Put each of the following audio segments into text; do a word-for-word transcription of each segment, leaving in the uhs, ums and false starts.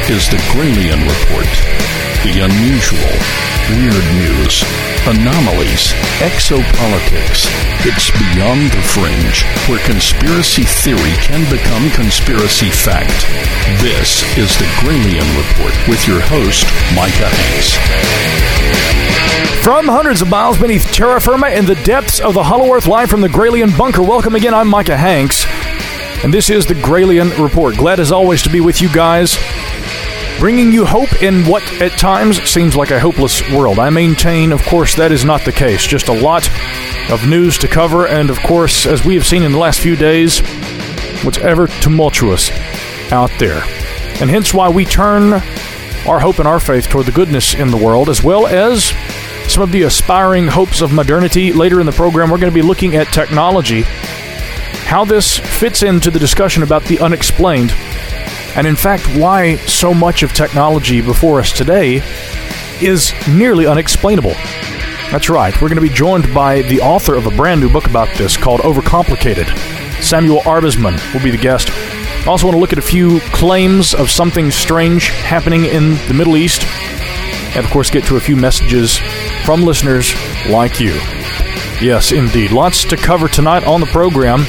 is the Gralien Report. The unusual, weird news, anomalies, exopolitics. It's beyond the fringe, where conspiracy theory can become conspiracy fact. This is the Gralien Report with your host, Micah Hanks. From hundreds of miles beneath terra firma in the depths of the Hollow Earth, live from the Gralien Bunker. Welcome again, I'm Micah Hanks, and this is the Gralien Report. Glad as always to be with you guys, bringing you hope in what at times seems like a hopeless world. I maintain, of course, that is not the case. Just a lot of news to cover, and of course, as we have seen in the last few days, what's ever tumultuous out there. And hence why we turn our hope and our faith toward the goodness in the world, as well as some of the aspiring hopes of modernity. Later in the program, we're going to be looking at technology, how this fits into the discussion about the unexplained, and in fact, why so much of technology before us today is nearly unexplainable. That's right, we're going to be joined by the author of a brand new book about this called Overcomplicated. Samuel Arbesman will be the guest. I also want to look at a few claims of something strange happening in the Middle East, and of course get to a few messages from listeners like you. Yes, indeed. Lots to cover tonight on the program,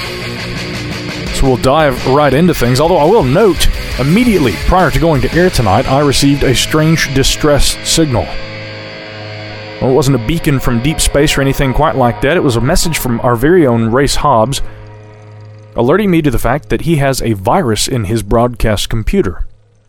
so we'll dive right into things. Although I will note, immediately prior to going to air tonight, I received a strange distress signal. Well, it wasn't a beacon from deep space or anything quite like that. It was a message from our very own Race Hobbs, alerting me to the fact that he has a virus in his broadcast computer,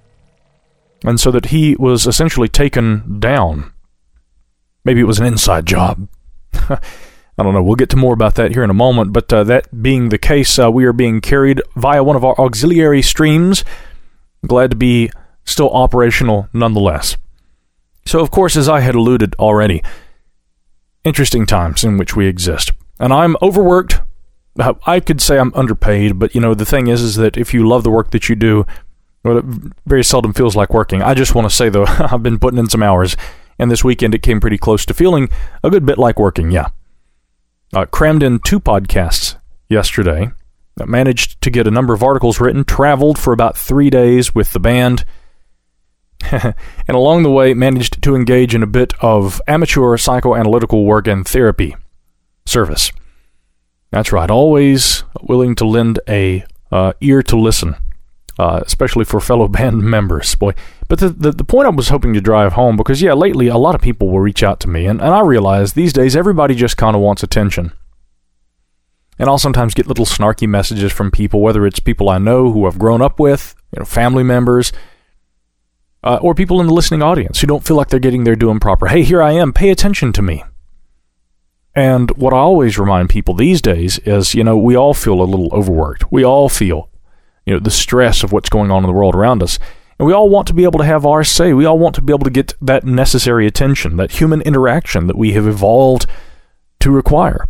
and so that he was essentially taken down. Maybe it was an inside job. I don't know. We'll get to more about that here in a moment, but uh, that being the case, uh, we are being carried via one of our auxiliary streams. Glad to be still operational nonetheless. So, of course, as I had alluded already, interesting times in which we exist. And I'm overworked. Uh, I could say I'm underpaid, but, you know, the thing is, is that if you love the work that you do, well, it very seldom feels like working. I just want to say, though, I've been putting in some hours, and this weekend it came pretty close to feeling a good bit like working, yeah. Uh, crammed in two podcasts yesterday. I managed to get a number of articles written, traveled for about three days with the band, and along the way managed to engage in a bit of amateur psychoanalytical work and therapy service. That's right, always willing to lend a uh, ear to listen. Uh, especially for fellow band members, boy. But the, the the point I was hoping to drive home, because, yeah, lately a lot of people will reach out to me, and, and I realize these days everybody just kind of wants attention. And I'll sometimes get little snarky messages from people, whether it's people I know who I've grown up with, you know, family members, uh, or people in the listening audience who don't feel like they're getting their due and proper. Hey, here I am, pay attention to me. And what I always remind people these days is, you know, we all feel a little overworked. We all feel you know, the stress of what's going on in the world around us. And we all want to be able to have our say. We all want to be able to get that necessary attention, that human interaction that we have evolved to require.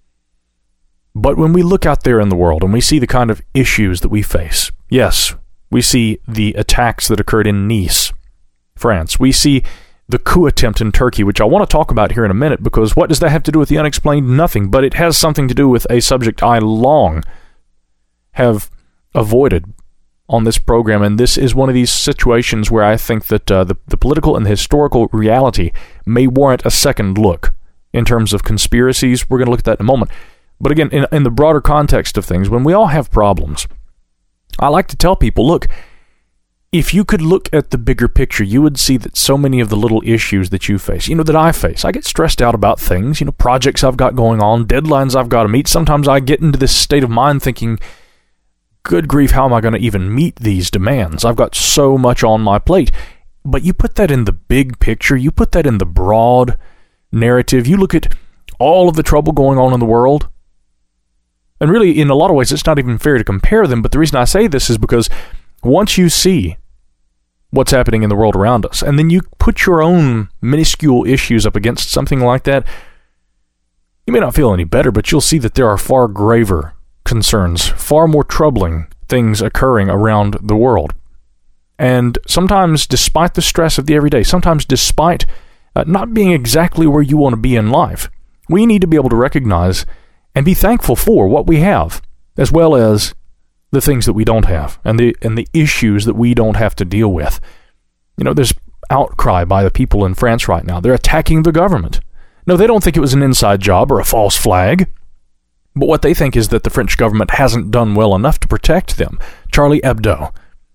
But when we look out there in the world and we see the kind of issues that we face, yes, we see the attacks that occurred in Nice, France. We see the coup attempt in Turkey, which I want to talk about here in a minute, because what does that have to do with the unexplained? Nothing. But it has something to do with a subject I long have avoided on this program, and this is one of these situations where I think that uh, the, the political and the historical reality may warrant a second look in terms of conspiracies. We're going to look at that in a moment. But again, in, in the broader context of things, when we all have problems, I like to tell people, look, if you could look at the bigger picture, you would see that so many of the little issues that you face, you know, that I face, I get stressed out about things, you know, projects I've got going on, deadlines I've got to meet. Sometimes I get into this state of mind thinking, good grief, how am I going to even meet these demands? I've got so much on my plate. But you put that in the big picture, you put that in the broad narrative, you look at all of the trouble going on in the world, and really, in a lot of ways, it's not even fair to compare them, but the reason I say this is because once you see what's happening in the world around us, and then you put your own minuscule issues up against something like that, you may not feel any better, but you'll see that there are far graver concerns, far more troubling things occurring around the world. And sometimes, despite the stress of the everyday, sometimes despite uh, not being exactly where you want to be in life, we need to be able to recognize and be thankful for what we have, as well as the things that we don't have and the and the issues that we don't have to deal with. You know, there's outcry by the people in France right now. They're attacking the government. No, they don't think it was an inside job or a false flag. But what they think is that the French government hasn't done well enough to protect them. Charlie Hebdo.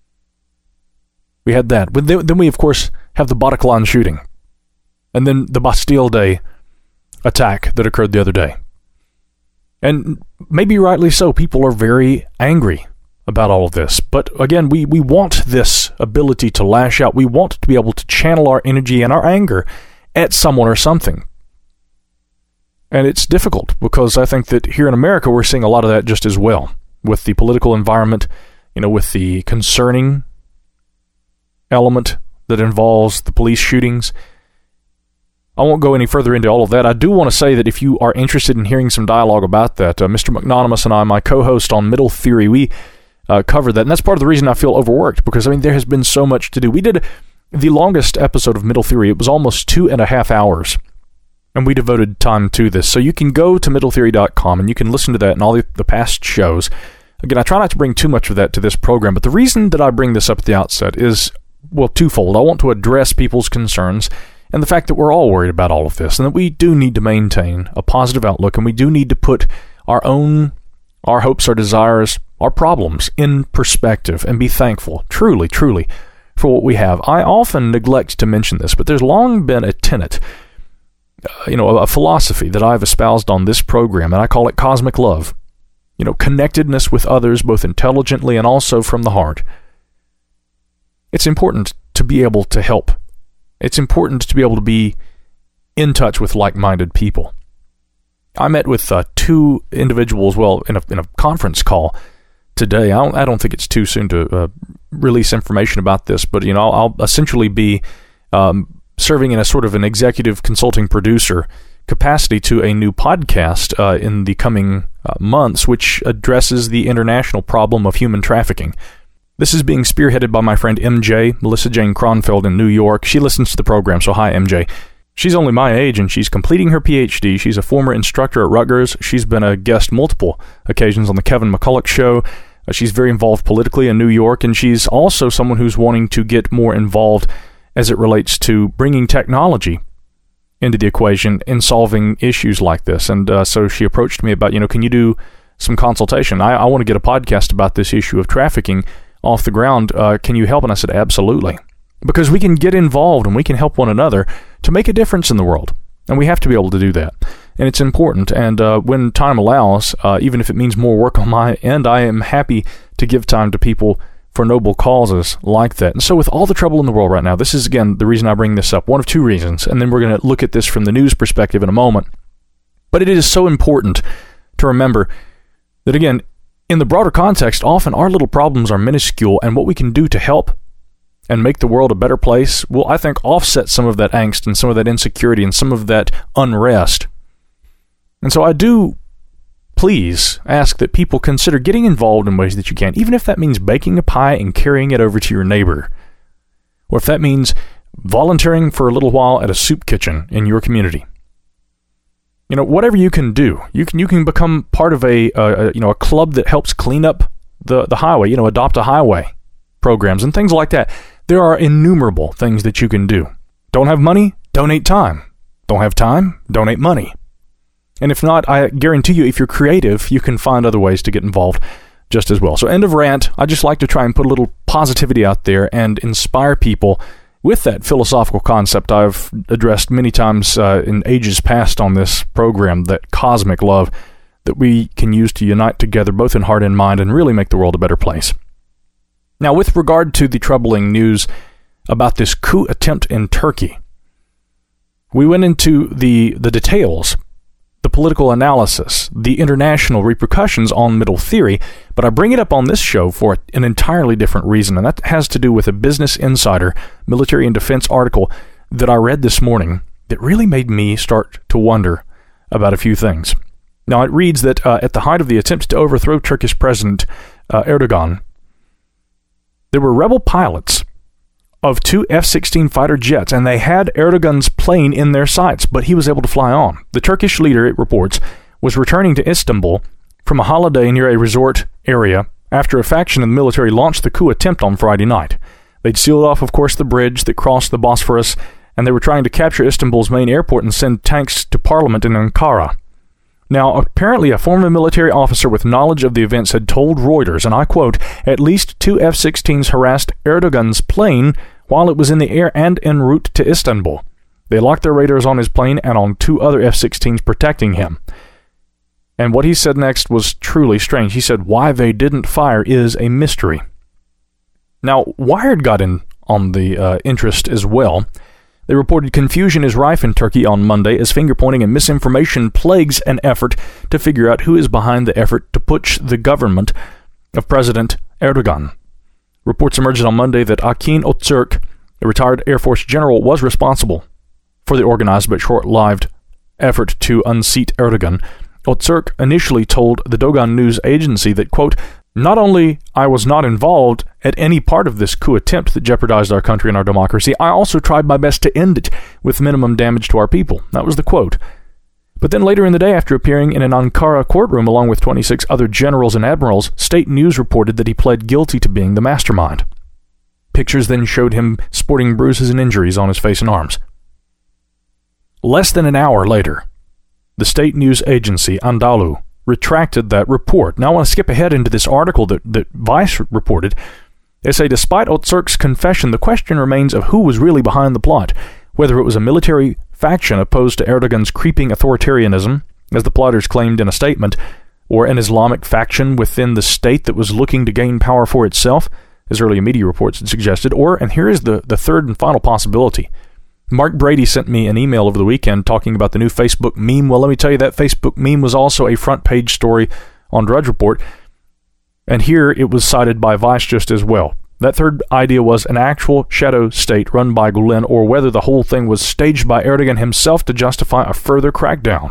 We had that. But then we, of course, have the Bataclan shooting. And then the Bastille Day attack that occurred the other day. And maybe rightly so, people are very angry about all of this. But again, we, we want this ability to lash out. We want to be able to channel our energy and our anger at someone or something. And it's difficult because I think that here in America we're seeing a lot of that just as well. With the political environment, you know, with the concerning element that involves the police shootings. I won't go any further into all of that. I do want to say that if you are interested in hearing some dialogue about that, uh, Mister McNonymous and I, my co-host on Middle Theory, we uh, covered that. And that's part of the reason I feel overworked, because, I mean, there has been so much to do. We did the longest episode of Middle Theory. It was almost two and a half hours. And we devoted time to this. So you can go to middle theory dot com and you can listen to that and all the, the past shows. Again, I try not to bring too much of that to this program, but the reason that I bring this up at the outset is, well, twofold. I want to address people's concerns and the fact that we're all worried about all of this and that we do need to maintain a positive outlook and we do need to put our own, our hopes, our desires, our problems in perspective and be thankful, truly, truly, for what we have. I often neglect to mention this, but there's long been a tenet, Uh, you know, a philosophy that I've espoused on this program, and I call it cosmic love. You know, connectedness with others, both intelligently and also from the heart. It's important to be able to help. It's important to be able to be in touch with like-minded people. I met with uh, two individuals, well, in a, in a conference call today. I don't, I don't think it's too soon to uh, release information about this, but, you know, I'll, I'll essentially be Um, serving in a sort of an executive consulting producer capacity to a new podcast uh, in the coming uh, months, which addresses the international problem of human trafficking. This is being spearheaded by my friend M J, Melissa Jane Kronfeld in New York. She listens to the program, so hi, M J. She's only my age, and she's completing her P H D. She's a former instructor at Rutgers. She's been a guest multiple occasions on the Kevin McCulloch Show. Uh, she's very involved politically in New York, and she's also someone who's wanting to get more involved as it relates to bringing technology into the equation in solving issues like this. And uh, so she approached me about, you know, can you do some consultation? I, I want to get a podcast about this issue of trafficking off the ground. Uh, can you help? And I said, absolutely. Because we can get involved and we can help one another to make a difference in the world. And we have to be able to do that. And it's important. And uh, when time allows, uh, even if it means more work on my end, I am happy to give time to people for noble causes like that. And so with all the trouble in the world right now, this is, again, the reason I bring this up. One of two reasons. And then we're going to look at this from the news perspective in a moment. But it is so important to remember that, again, in the broader context, often our little problems are minuscule, and what we can do to help and make the world a better place will, I think, offset some of that angst and some of that insecurity and some of that unrest. And so I do please ask that people consider getting involved in ways that you can, even if that means baking a pie and carrying it over to your neighbor, or if that means volunteering for a little while at a soup kitchen in your community. You know, whatever you can do, you can you can become part of a, a you know a club that helps clean up the the highway. You know, adopt a highway programs and things like that. There are innumerable things that you can do. Don't have money? Donate time. Don't have time? Donate money. And if not, I guarantee you, if you're creative, you can find other ways to get involved just as well. So end of rant. I just like to try and put a little positivity out there and inspire people with that philosophical concept I've addressed many times uh, in ages past on this program, that cosmic love that we can use to unite together both in heart and mind and really make the world a better place. Now, with regard to the troubling news about this coup attempt in Turkey, we went into the, the details, the political analysis, the international repercussions on Middle Theory, but I bring it up on this show for an entirely different reason, and that has to do with a Business Insider military and defense article that I read this morning that really made me start to wonder about a few things. Now, it reads that uh, at the height of the attempt to overthrow Turkish President uh, Erdogan, there were rebel pilots of two F sixteen fighter jets, and they had Erdogan's plane in their sights, but he was able to fly on. The Turkish leader, it reports, was returning to Istanbul from a holiday near a resort area after a faction in the military launched the coup attempt on Friday night. They'd sealed off, of course, the bridge that crossed the Bosphorus, and they were trying to capture Istanbul's main airport and send tanks to parliament in Ankara. Now, apparently a former military officer with knowledge of the events had told Reuters, and I quote, "At least two F sixteens harassed Erdogan's plane while it was in the air and en route to Istanbul. They locked their radars on his plane and on two other F sixteens protecting him." And what he said next was truly strange. He said, "Why they didn't fire is a mystery." Now, Wired got in on the uh, interest as well. They reported confusion is rife in Turkey on Monday as finger-pointing and misinformation plagues an effort to figure out who is behind the effort to putsch the government of President Erdogan. Reports emerged on Monday that Akin Öztürk, a retired Air Force general, was responsible for the organized but short-lived effort to unseat Erdogan. Öztürk initially told the Dogan news agency that, quote, "Not only I was not involved at any part of this coup attempt that jeopardized our country and our democracy, I also tried my best to end it with minimum damage to our people." That was the quote. But then later in the day, after appearing in an Ankara courtroom along with twenty-six other generals and admirals, state news reported that he pled guilty to being the mastermind. Pictures then showed him sporting bruises and injuries on his face and arms. Less than an hour later, the state news agency, Anadolu, retracted that report. Now I want to skip ahead into this article that, that Vice reported. They say, despite Öztürk's confession, the question remains of who was really behind the plot, whether it was a military faction opposed to Erdogan's creeping authoritarianism, as the plotters claimed in a statement, or an Islamic faction within the state that was looking to gain power for itself, as earlier media reports had suggested, or, and here is the, the third and final possibility. Mark Brady sent me an email over the weekend talking about the new Facebook meme. Well, let me tell you, that Facebook meme was also a front-page story on Drudge Report, and here it was cited by Vice just as well. That third idea was an actual shadow state run by Gulen, or whether the whole thing was staged by Erdogan himself to justify a further crackdown.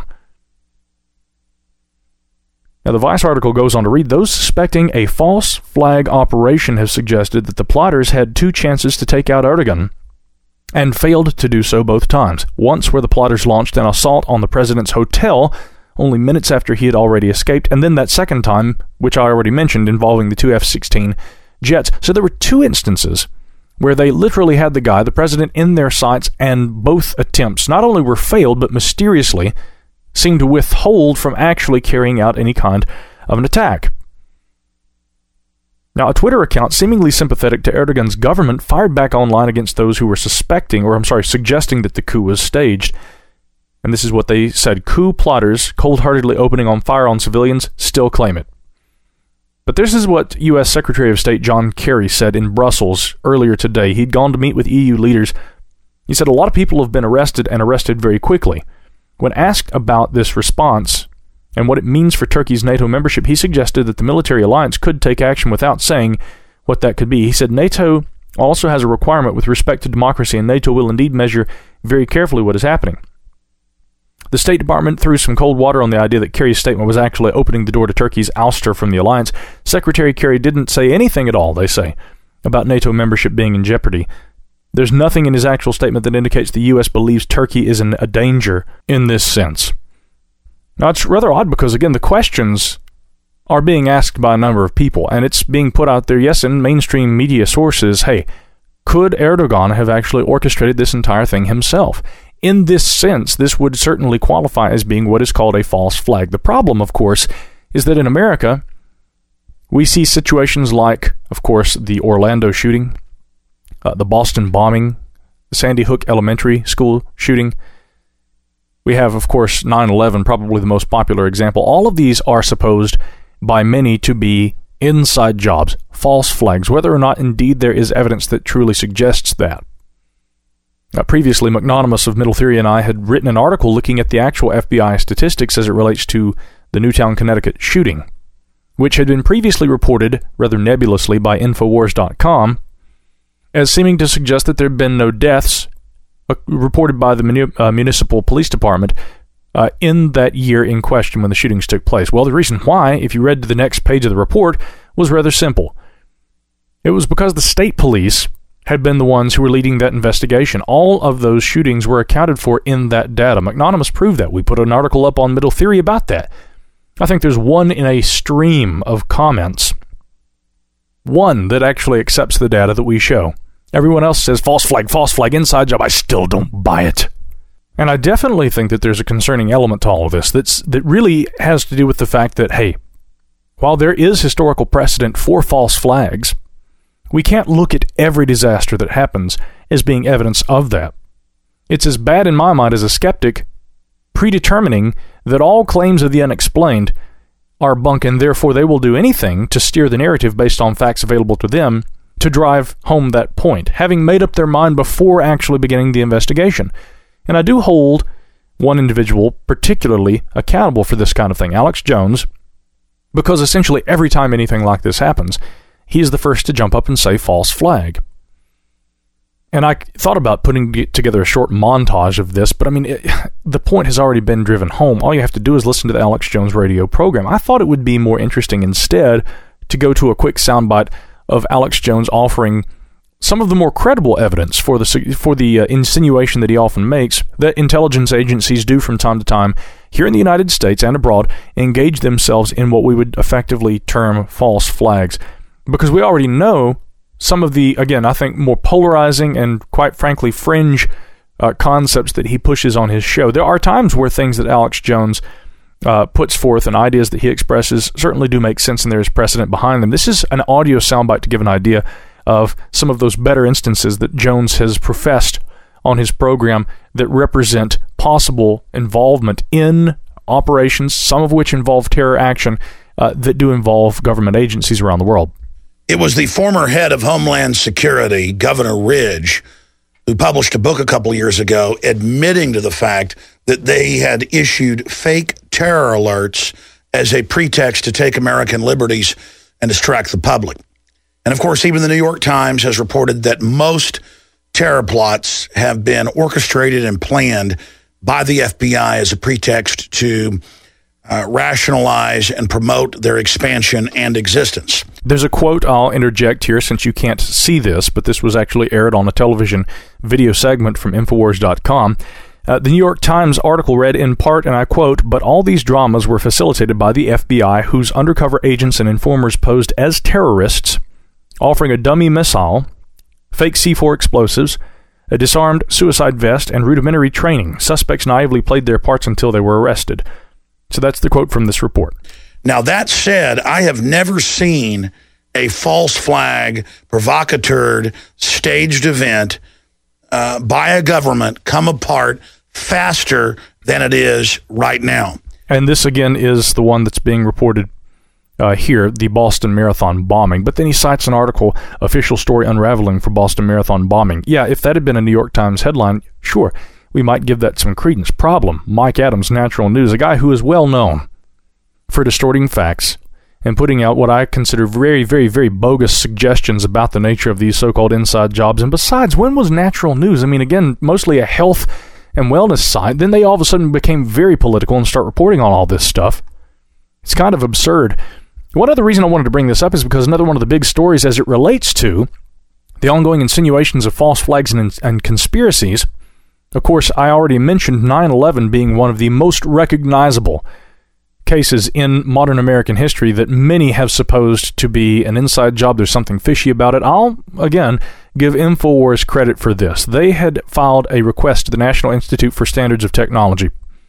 Now, the Vice article goes on to read, those suspecting a false flag operation have suggested that the plotters had two chances to take out Erdogan, and failed to do so both times. Once where the plotters launched an assault on the president's hotel only minutes after he had already escaped, and then that second time, which I already mentioned, involving the two F sixteen jets. So there were two instances where they literally had the guy, the president, in their sights, and both attempts not only were failed, but mysteriously seemed to withhold from actually carrying out any kind of an attack. Now, a Twitter account seemingly sympathetic to Erdogan's government fired back online against those who were suspecting, or I'm sorry, suggesting that the coup was staged. And this is what they said: coup plotters cold-heartedly opening on fire on civilians still claim it. But this is what U S Secretary of State John Kerry said in Brussels earlier today. He'd gone to meet with E U leaders. He said a lot of people have been arrested and arrested very quickly. When asked about this response and what it means for Turkey's NATO membership, he suggested that the military alliance could take action without saying what that could be. He said NATO also has a requirement with respect to democracy, and NATO will indeed measure very carefully what is happening. The State Department threw some cold water on the idea that Kerry's statement was actually opening the door to Turkey's ouster from the alliance. Secretary Kerry didn't say anything at all, they say, about NATO membership being in jeopardy. There's nothing in his actual statement that indicates the U S believes Turkey is in a danger in this sense. Now, it's rather odd because, again, the questions are being asked by a number of people, and it's being put out there, yes, in mainstream media sources, hey, could Erdogan have actually orchestrated this entire thing himself? In this sense, this would certainly qualify as being what is called a false flag. The problem, of course, is that in America, we see situations like, of course, the Orlando shooting, uh, the Boston bombing, the Sandy Hook Elementary School shooting. We have, of course, nine eleven, probably the most popular example. All of these are supposed by many to be inside jobs, false flags, whether or not indeed there is evidence that truly suggests that. Uh, previously, McNonymous of Middle Theory and I had written an article looking at the actual F B I statistics as it relates to the Newtown, Connecticut shooting, which had been previously reported rather nebulously by Infowars dot com as seeming to suggest that there had been no deaths uh, reported by the muni- uh, municipal police department uh, in that year in question when the shootings took place. Well, the reason why, if you read to the next page of the report, was rather simple. It was because the state police had been the ones who were leading that investigation. All of those shootings were accounted for in that data. McNonymous proved that. We put an article up on Middle Theory about that. I think there's one in a stream of comments One that actually accepts the data that we show. Everyone else says false flag, false flag, inside job. I still don't buy it. And I definitely think that there's a concerning element to all of this that's, that really has to do with the fact that, hey, while there is historical precedent for false flags, we can't look at every disaster that happens as being evidence of that. It's as bad in my mind as a skeptic predetermining that all claims of the unexplained are bunk and therefore they will do anything to steer the narrative based on facts available to them to drive home that point, having made up their mind before actually beginning the investigation. And I do hold one individual particularly accountable for this kind of thing, Alex Jones, because essentially every time anything like this happens, he is the first to jump up and say false flag. And I thought about putting together a short montage of this, but I mean, it, the point has already been driven home. All you have to do is listen to the Alex Jones radio program. I thought it would be more interesting instead to go to a quick soundbite of Alex Jones offering some of the more credible evidence for the for the uh, insinuation that he often makes that intelligence agencies do from time to time here in the United States and abroad engage themselves in what we would effectively term false flags. Because we already know some of the, again, I think more polarizing and quite frankly fringe uh, concepts that he pushes on his show. There are times where things that Alex Jones uh, puts forth and ideas that he expresses certainly do make sense and there is precedent behind them. This is an audio soundbite to give an idea of some of those better instances that Jones has professed on his program that represent possible involvement in operations, some of which involve terror action, uh, that do involve government agencies around the world. It was the former head of Homeland Security, Governor Ridge, who published a book a couple years ago admitting to the fact that they had issued fake terror alerts as a pretext to take American liberties and distract the public. And of course, even the New York Times has reported that most terror plots have been orchestrated and planned by the F B I as a pretext to uh, rationalize and promote their expansion and existence. There's a quote I'll interject here since you can't see this, but this was actually aired on a television video segment from Infowars dot com. Uh, the New York Times article read in part, and I quote, "But all these dramas were facilitated by the F B I, whose undercover agents and informers posed as terrorists, offering a dummy missile, fake C four explosives, a disarmed suicide vest, and rudimentary training. Suspects naively played their parts until they were arrested." So that's the quote from this report. Now, that said, I have never seen a false flag, provocateur, staged event uh, by a government come apart faster than it is right now. And this, again, is the one that's being reported Uh, here, the Boston Marathon bombing. But then he cites an article, Official Story Unraveling for Boston Marathon Bombing. Yeah, if that had been a New York Times headline, sure, we might give that some credence. Problem, Mike Adams, Natural News, a guy who is well known for distorting facts and putting out what I consider very, very, very bogus suggestions about the nature of these so-called inside jobs. And besides, when was Natural News? I mean, again, mostly a health and wellness site. Then they all of a sudden became very political and start reporting on all this stuff. It's kind of absurd. One other reason I wanted to bring this up is because another one of the big stories as it relates to the ongoing insinuations of false flags and, and conspiracies. Of course, I already mentioned nine eleven being one of the most recognizable cases in modern American history that many have supposed to be an inside job. There's something fishy about it. I'll, again, give InfoWars credit for this. They had filed a request to the National Institute for Standards of Technology,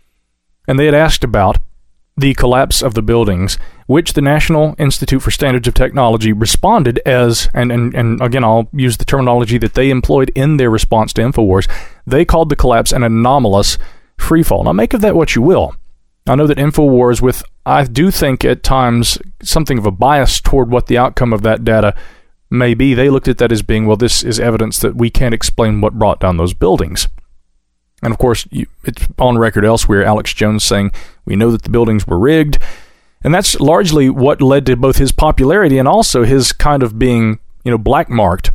and they had asked about the collapse of the buildings, which the National Institute for Standards of Technology responded as, and, and, and again, I'll use the terminology that they employed in their response to InfoWars, they called the collapse an anomalous freefall. Now, make of that what you will. I know that InfoWars, with, I do think at times, something of a bias toward what the outcome of that data may be, they looked at that as being, well, this is evidence that we can't explain what brought down those buildings. And of course, you, it's on record elsewhere, Alex Jones saying, we know that the buildings were rigged. And that's largely what led to both his popularity and also his kind of being, you know, black-marked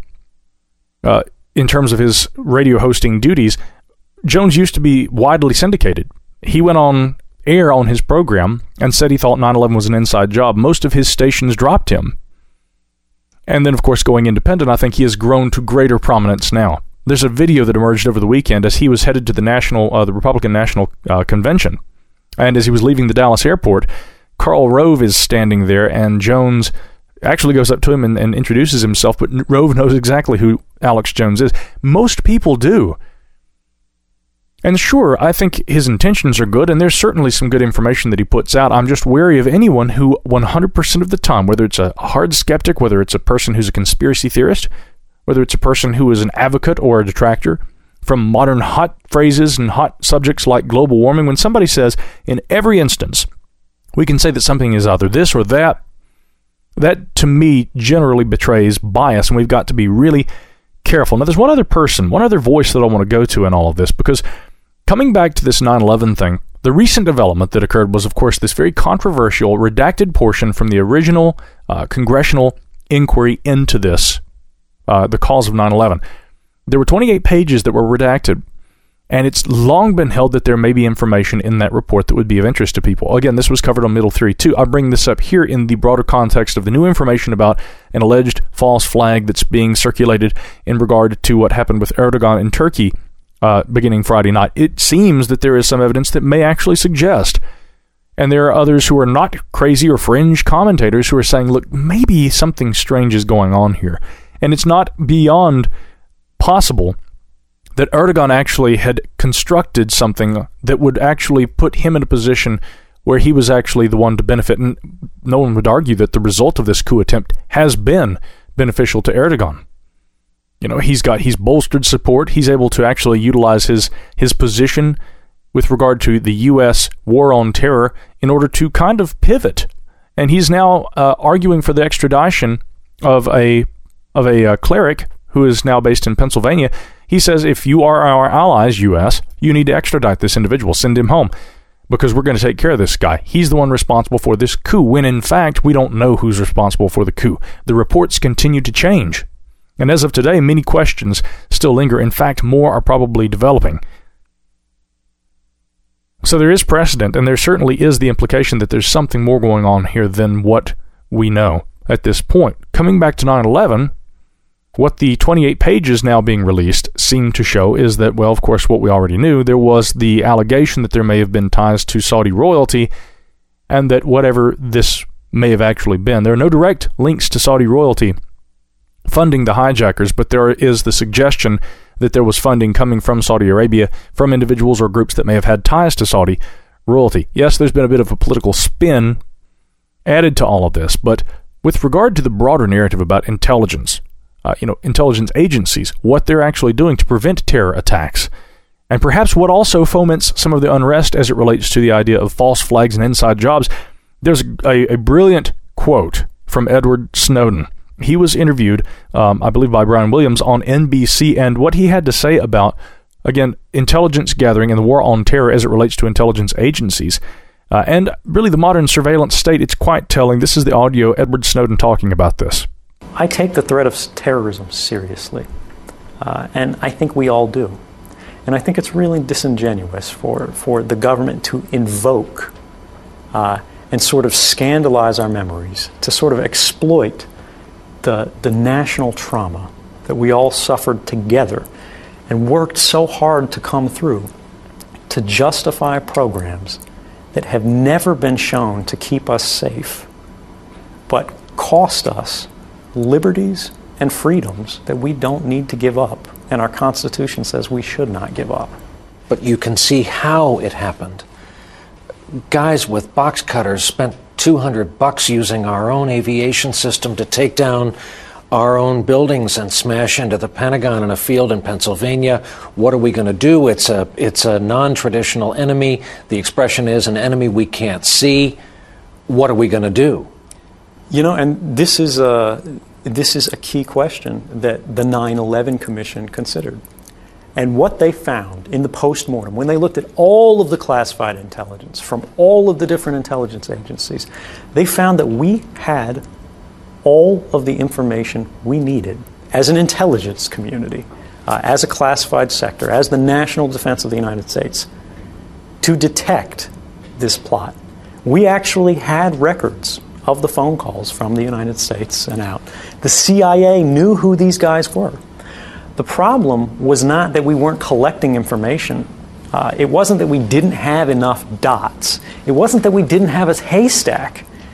uh, in terms of his radio hosting duties. Jones used to be widely syndicated. He went on air on his program and said he thought nine eleven was an inside job. Most of his stations dropped him. And then, of course, going independent, I think he has grown to greater prominence now. There's a video that emerged over the weekend as he was headed to the national, uh, the Republican National uh, Convention. And as he was leaving the Dallas airport, Karl Rove is standing there, and Jones actually goes up to him and, and introduces himself, but Rove knows exactly who Alex Jones is. Most people do. And sure, I think his intentions are good, and there's certainly some good information that he puts out. I'm just wary of anyone who one hundred percent of the time, whether it's a hard skeptic, whether it's a person who's a conspiracy theorist, whether it's a person who is an advocate or a detractor, from modern hot phrases and hot subjects like global warming, when somebody says, in every instance, we can say that something is either this or that, that to me generally betrays bias, and we've got to be really careful. Now, there's one other person, one other voice that I want to go to in all of this, because coming back to this nine eleven thing, the recent development that occurred was, of course, this very controversial redacted portion from the original uh, congressional inquiry into this, uh, the cause of nine eleven. There were twenty-eight pages that were redacted, and it's long been held that there may be information in that report that would be of interest to people. Again, this was covered on Middle three too. I bring this up here in the broader context of the new information about an alleged false flag that's being circulated in regard to what happened with Erdogan in Turkey uh, beginning Friday night. It seems that there is some evidence that may actually suggest, and there are others who are not crazy or fringe commentators who are saying, look, maybe something strange is going on here. And it's not beyond possible that Erdogan actually had constructed something that would actually put him in a position where he was actually the one to benefit. And no one would argue that the result of this coup attempt has been beneficial to Erdogan. You know, he's got, he's bolstered support. He's able to actually utilize his, his position with regard to the U S war on terror in order to kind of pivot. And he's now uh, arguing for the extradition of a, of a uh, cleric who is now based in Pennsylvania. He says, if you are our allies, U S, you need to extradite this individual, send him home, because we're going to take care of this guy. He's the one responsible for this coup, when in fact, we don't know who's responsible for the coup. The reports continue to change. And as of today, many questions still linger. In fact, more are probably developing. So there is precedent, and there certainly is the implication that there's something more going on here than what we know at this point. Coming back to nine eleven, what the twenty-eight pages now being released seem to show is that, well, of course, what we already knew, there was the allegation that there may have been ties to Saudi royalty, and that whatever this may have actually been, there are no direct links to Saudi royalty funding the hijackers, but there is the suggestion that there was funding coming from Saudi Arabia from individuals or groups that may have had ties to Saudi royalty. Yes, there's been a bit of a political spin added to all of this, but with regard to the broader narrative about intelligence, Uh, you know, intelligence agencies, what they're actually doing to prevent terror attacks, and perhaps what also foments some of the unrest as it relates to the idea of false flags and inside jobs. There's a, a brilliant quote from Edward Snowden. He was interviewed, um, I believe, by Brian Williams on N B C, and what he had to say about, again, intelligence gathering and the war on terror as it relates to intelligence agencies, uh, and really the modern surveillance state, it's quite telling. This is the audio, Edward Snowden talking about this. I take the threat of terrorism seriously, uh, and I think we all do. And I think it's really disingenuous for, for the government to invoke uh, and sort of scandalize our memories, to sort of exploit the, the national trauma that we all suffered together and worked so hard to come through, to justify programs that have never been shown to keep us safe, but cost us liberties and freedoms that we don't need to give up, and our Constitution says we should not give up. But you can see how it happened. Guys with box cutters spent two hundred bucks using our own aviation system to take down our own buildings and smash into the Pentagon in a field in Pennsylvania. What are we going to do? It's a, it's a non-traditional enemy. The expression is an enemy we can't see. What are we going to do? You know, and this is a, this is a key question that the nine eleven Commission considered. And what they found in the postmortem, when they looked at all of the classified intelligence from all of the different intelligence agencies, they found that we had all of the information we needed as an intelligence community, uh, as a classified sector, as the national defense of the United States, to detect this plot. We actually had records of the phone calls from the United States and out. The C I A knew who these guys were. The problem was not that we weren't collecting information. Uh, it wasn't that we didn't have enough dots. It wasn't that we didn't have a haystack.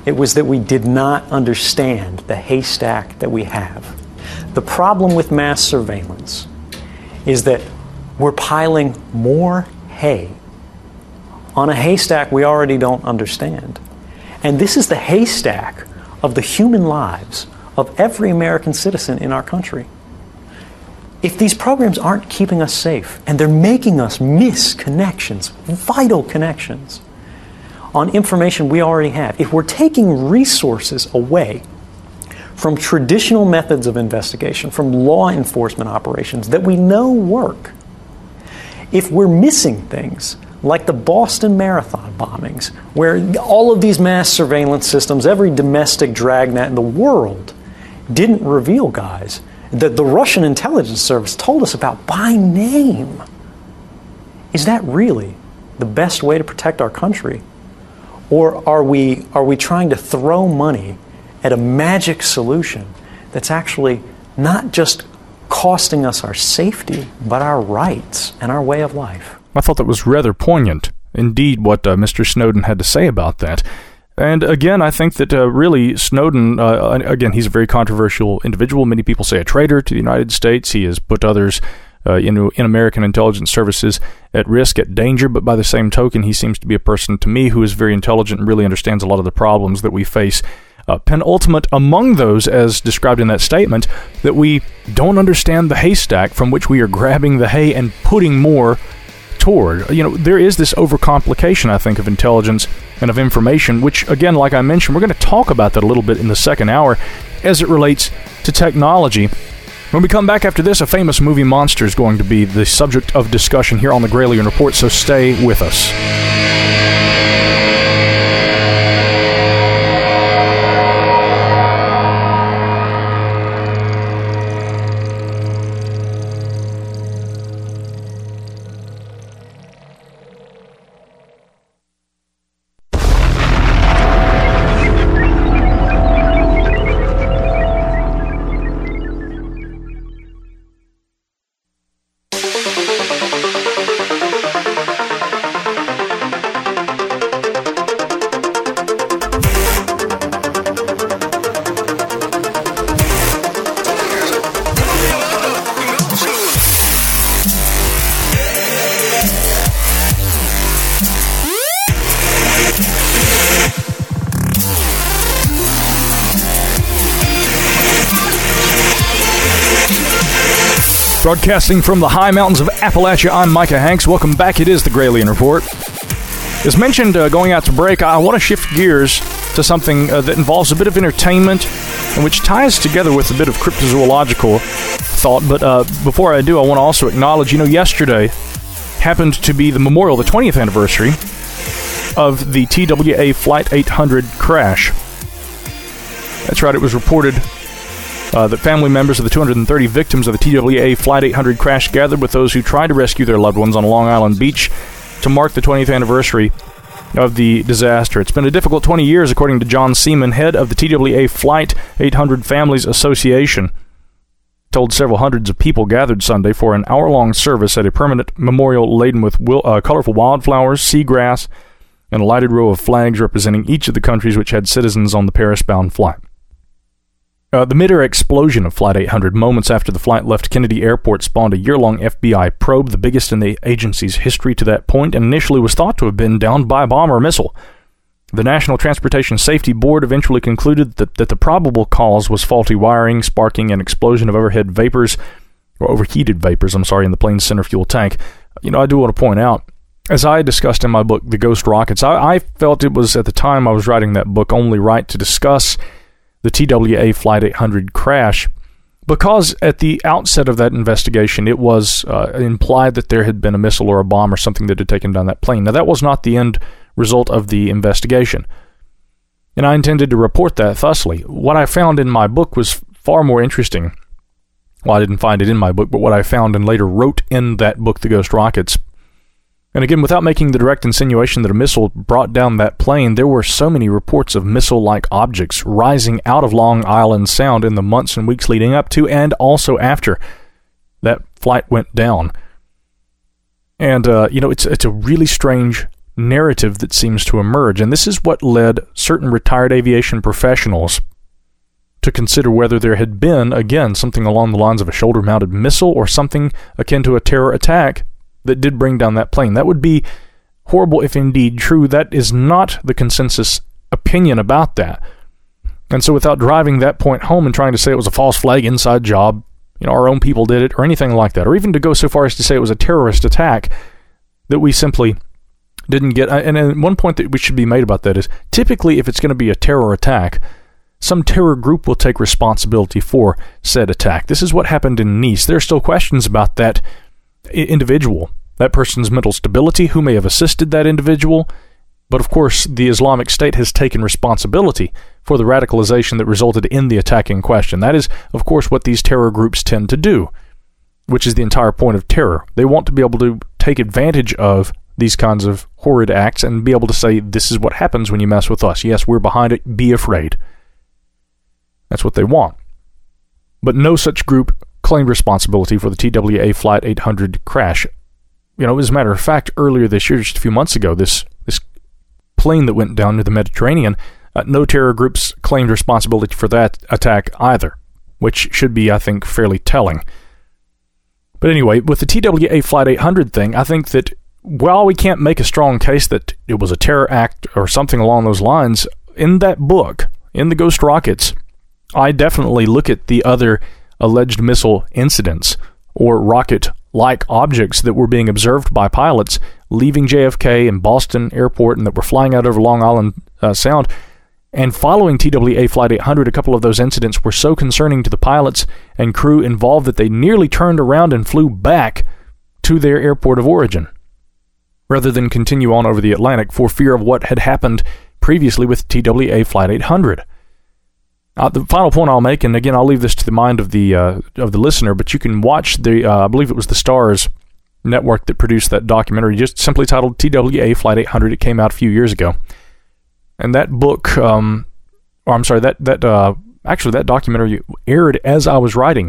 It was that we did not understand the haystack that we have. The problem with mass surveillance is that we're piling more hay on a haystack we already don't understand. And this is the haystack of the human lives of every American citizen in our country. If these programs aren't keeping us safe, and they're making us miss connections, vital connections, on information we already have, if we're taking resources away from traditional methods of investigation, from law enforcement operations that we know work, if we're missing things like the Boston Marathon bombings, where all of these mass surveillance systems, every domestic dragnet in the world, didn't reveal guys that the Russian intelligence service told us about by name. Is that really the best way to protect our country? Or are we, are we trying to throw money at a magic solution that's actually not just costing us our safety, but our rights and our way of life? I thought that was rather poignant, indeed, what uh, Mister Snowden had to say about that. And again, I think that uh, really Snowden, uh, again, he's a very controversial individual. Many people say a traitor to the United States. He has put others uh, in, in American intelligence services at risk, at danger. But by the same token, he seems to be a person, to me, who is very intelligent and really understands a lot of the problems that we face. Uh, penultimate among those, as described in that statement, that we don't understand the haystack from which we are grabbing the hay and putting more toward. You know, there is this overcomplication, I think, of intelligence and of information, which, again, like I mentioned, we're going to talk about that a little bit in the second hour as it relates to technology. When we come back after this, a famous movie monster is going to be the subject of discussion here on the Gralien Report, so stay with us. Broadcasting from the high mountains of Appalachia, I'm Micah Hanks. Welcome back. It is the Gralien Report. As mentioned, uh, going out to break, I want to shift gears to something uh, that involves a bit of entertainment and which ties together with a bit of cryptozoological thought. But uh, before I do, I want to also acknowledge, you know, yesterday happened to be the memorial, the twentieth anniversary of the T W A Flight eight hundred crash. That's right, it was reported Uh, that family members of the two hundred thirty victims of the T W A Flight eight hundred crash gathered with those who tried to rescue their loved ones on Long Island Beach to mark the twentieth anniversary of the disaster. It's been a difficult twenty years, according to John Seaman, head of the T W A Flight eight hundred Families Association. Told several hundreds of people gathered Sunday for an hour-long service at a permanent memorial laden with will, uh, colorful wildflowers, seagrass, and a lighted row of flags representing each of the countries which had citizens on the Paris-bound flight. Uh, the mid-air explosion of Flight eight hundred moments after the flight left Kennedy Airport spawned a year-long F B I probe, the biggest in the agency's history to that point, and initially was thought to have been downed by a bomb or missile. The National Transportation Safety Board eventually concluded that, that the probable cause was faulty wiring, sparking an explosion of overhead vapors, or overheated vapors, I'm sorry, in the plane's center fuel tank. You know, I do want to point out, as I discussed in my book, The Ghost Rockets, I, I felt it was, at the time I was writing that book, only right to discuss the T W A Flight eight hundred crash, because at the outset of that investigation, it was uh, implied that there had been a missile or a bomb or something that had taken down that plane. Now, that was not the end result of the investigation, and I intended to report that thusly. What I found in my book was far more interesting. Well, I didn't find it in my book, but what I found and later wrote in that book, The Ghost Rockets. And again, without making the direct insinuation that a missile brought down that plane, there were so many reports of missile-like objects rising out of Long Island Sound in the months and weeks leading up to and also after that flight went down. And, uh, you know, it's it's a really strange narrative that seems to emerge. And this is what led certain retired aviation professionals to consider whether there had been, again, something along the lines of a shoulder-mounted missile or something akin to a terror attack that did bring down that plane. That would be horrible if indeed true. That is not the consensus opinion about that. And so without driving that point home and trying to say it was a false flag inside job, you know, our own people did it, or anything like that, or even to go so far as to say it was a terrorist attack, that we simply didn't get. And, and one point that we should be made about that is, typically if it's going to be a terror attack, some terror group will take responsibility for said attack. This is what happened in Nice. There are still questions about that individual, that person's mental stability, who may have assisted that individual. But of course, the Islamic State has taken responsibility for the radicalization that resulted in the attack in question. That is, of course, what these terror groups tend to do, which is the entire point of terror. They want to be able to take advantage of these kinds of horrid acts and be able to say, this is what happens when you mess with us. Yes, we're behind it. Be afraid. That's what they want. But no such group claimed responsibility for the T W A Flight eight hundred crash. You know, as a matter of fact, earlier this year, just a few months ago, this this plane that went down to the Mediterranean, uh, no terror groups claimed responsibility for that attack either, which should be, I think, fairly telling. But anyway, with the T W A Flight eight hundred thing, I think that while we can't make a strong case that it was a terror act or something along those lines, in that book, in the Ghost Rockets, I definitely look at the other alleged missile incidents or rocket-like objects that were being observed by pilots leaving J F K and Boston Airport and that were flying out over Long Island uh, Sound. And following T W A Flight eight hundred, a couple of those incidents were so concerning to the pilots and crew involved that they nearly turned around and flew back to their airport of origin, rather than continue on over the Atlantic for fear of what had happened previously with T W A Flight eight hundred. Uh, the final point I'll make, and again, I'll leave this to the mind of the uh, of the listener, but you can watch the, uh, I believe it was the Stars network that produced that documentary, just simply titled T W A Flight eight hundred. It came out a few years ago. And that book, um, or I'm sorry, that, that uh, actually that documentary aired as I was writing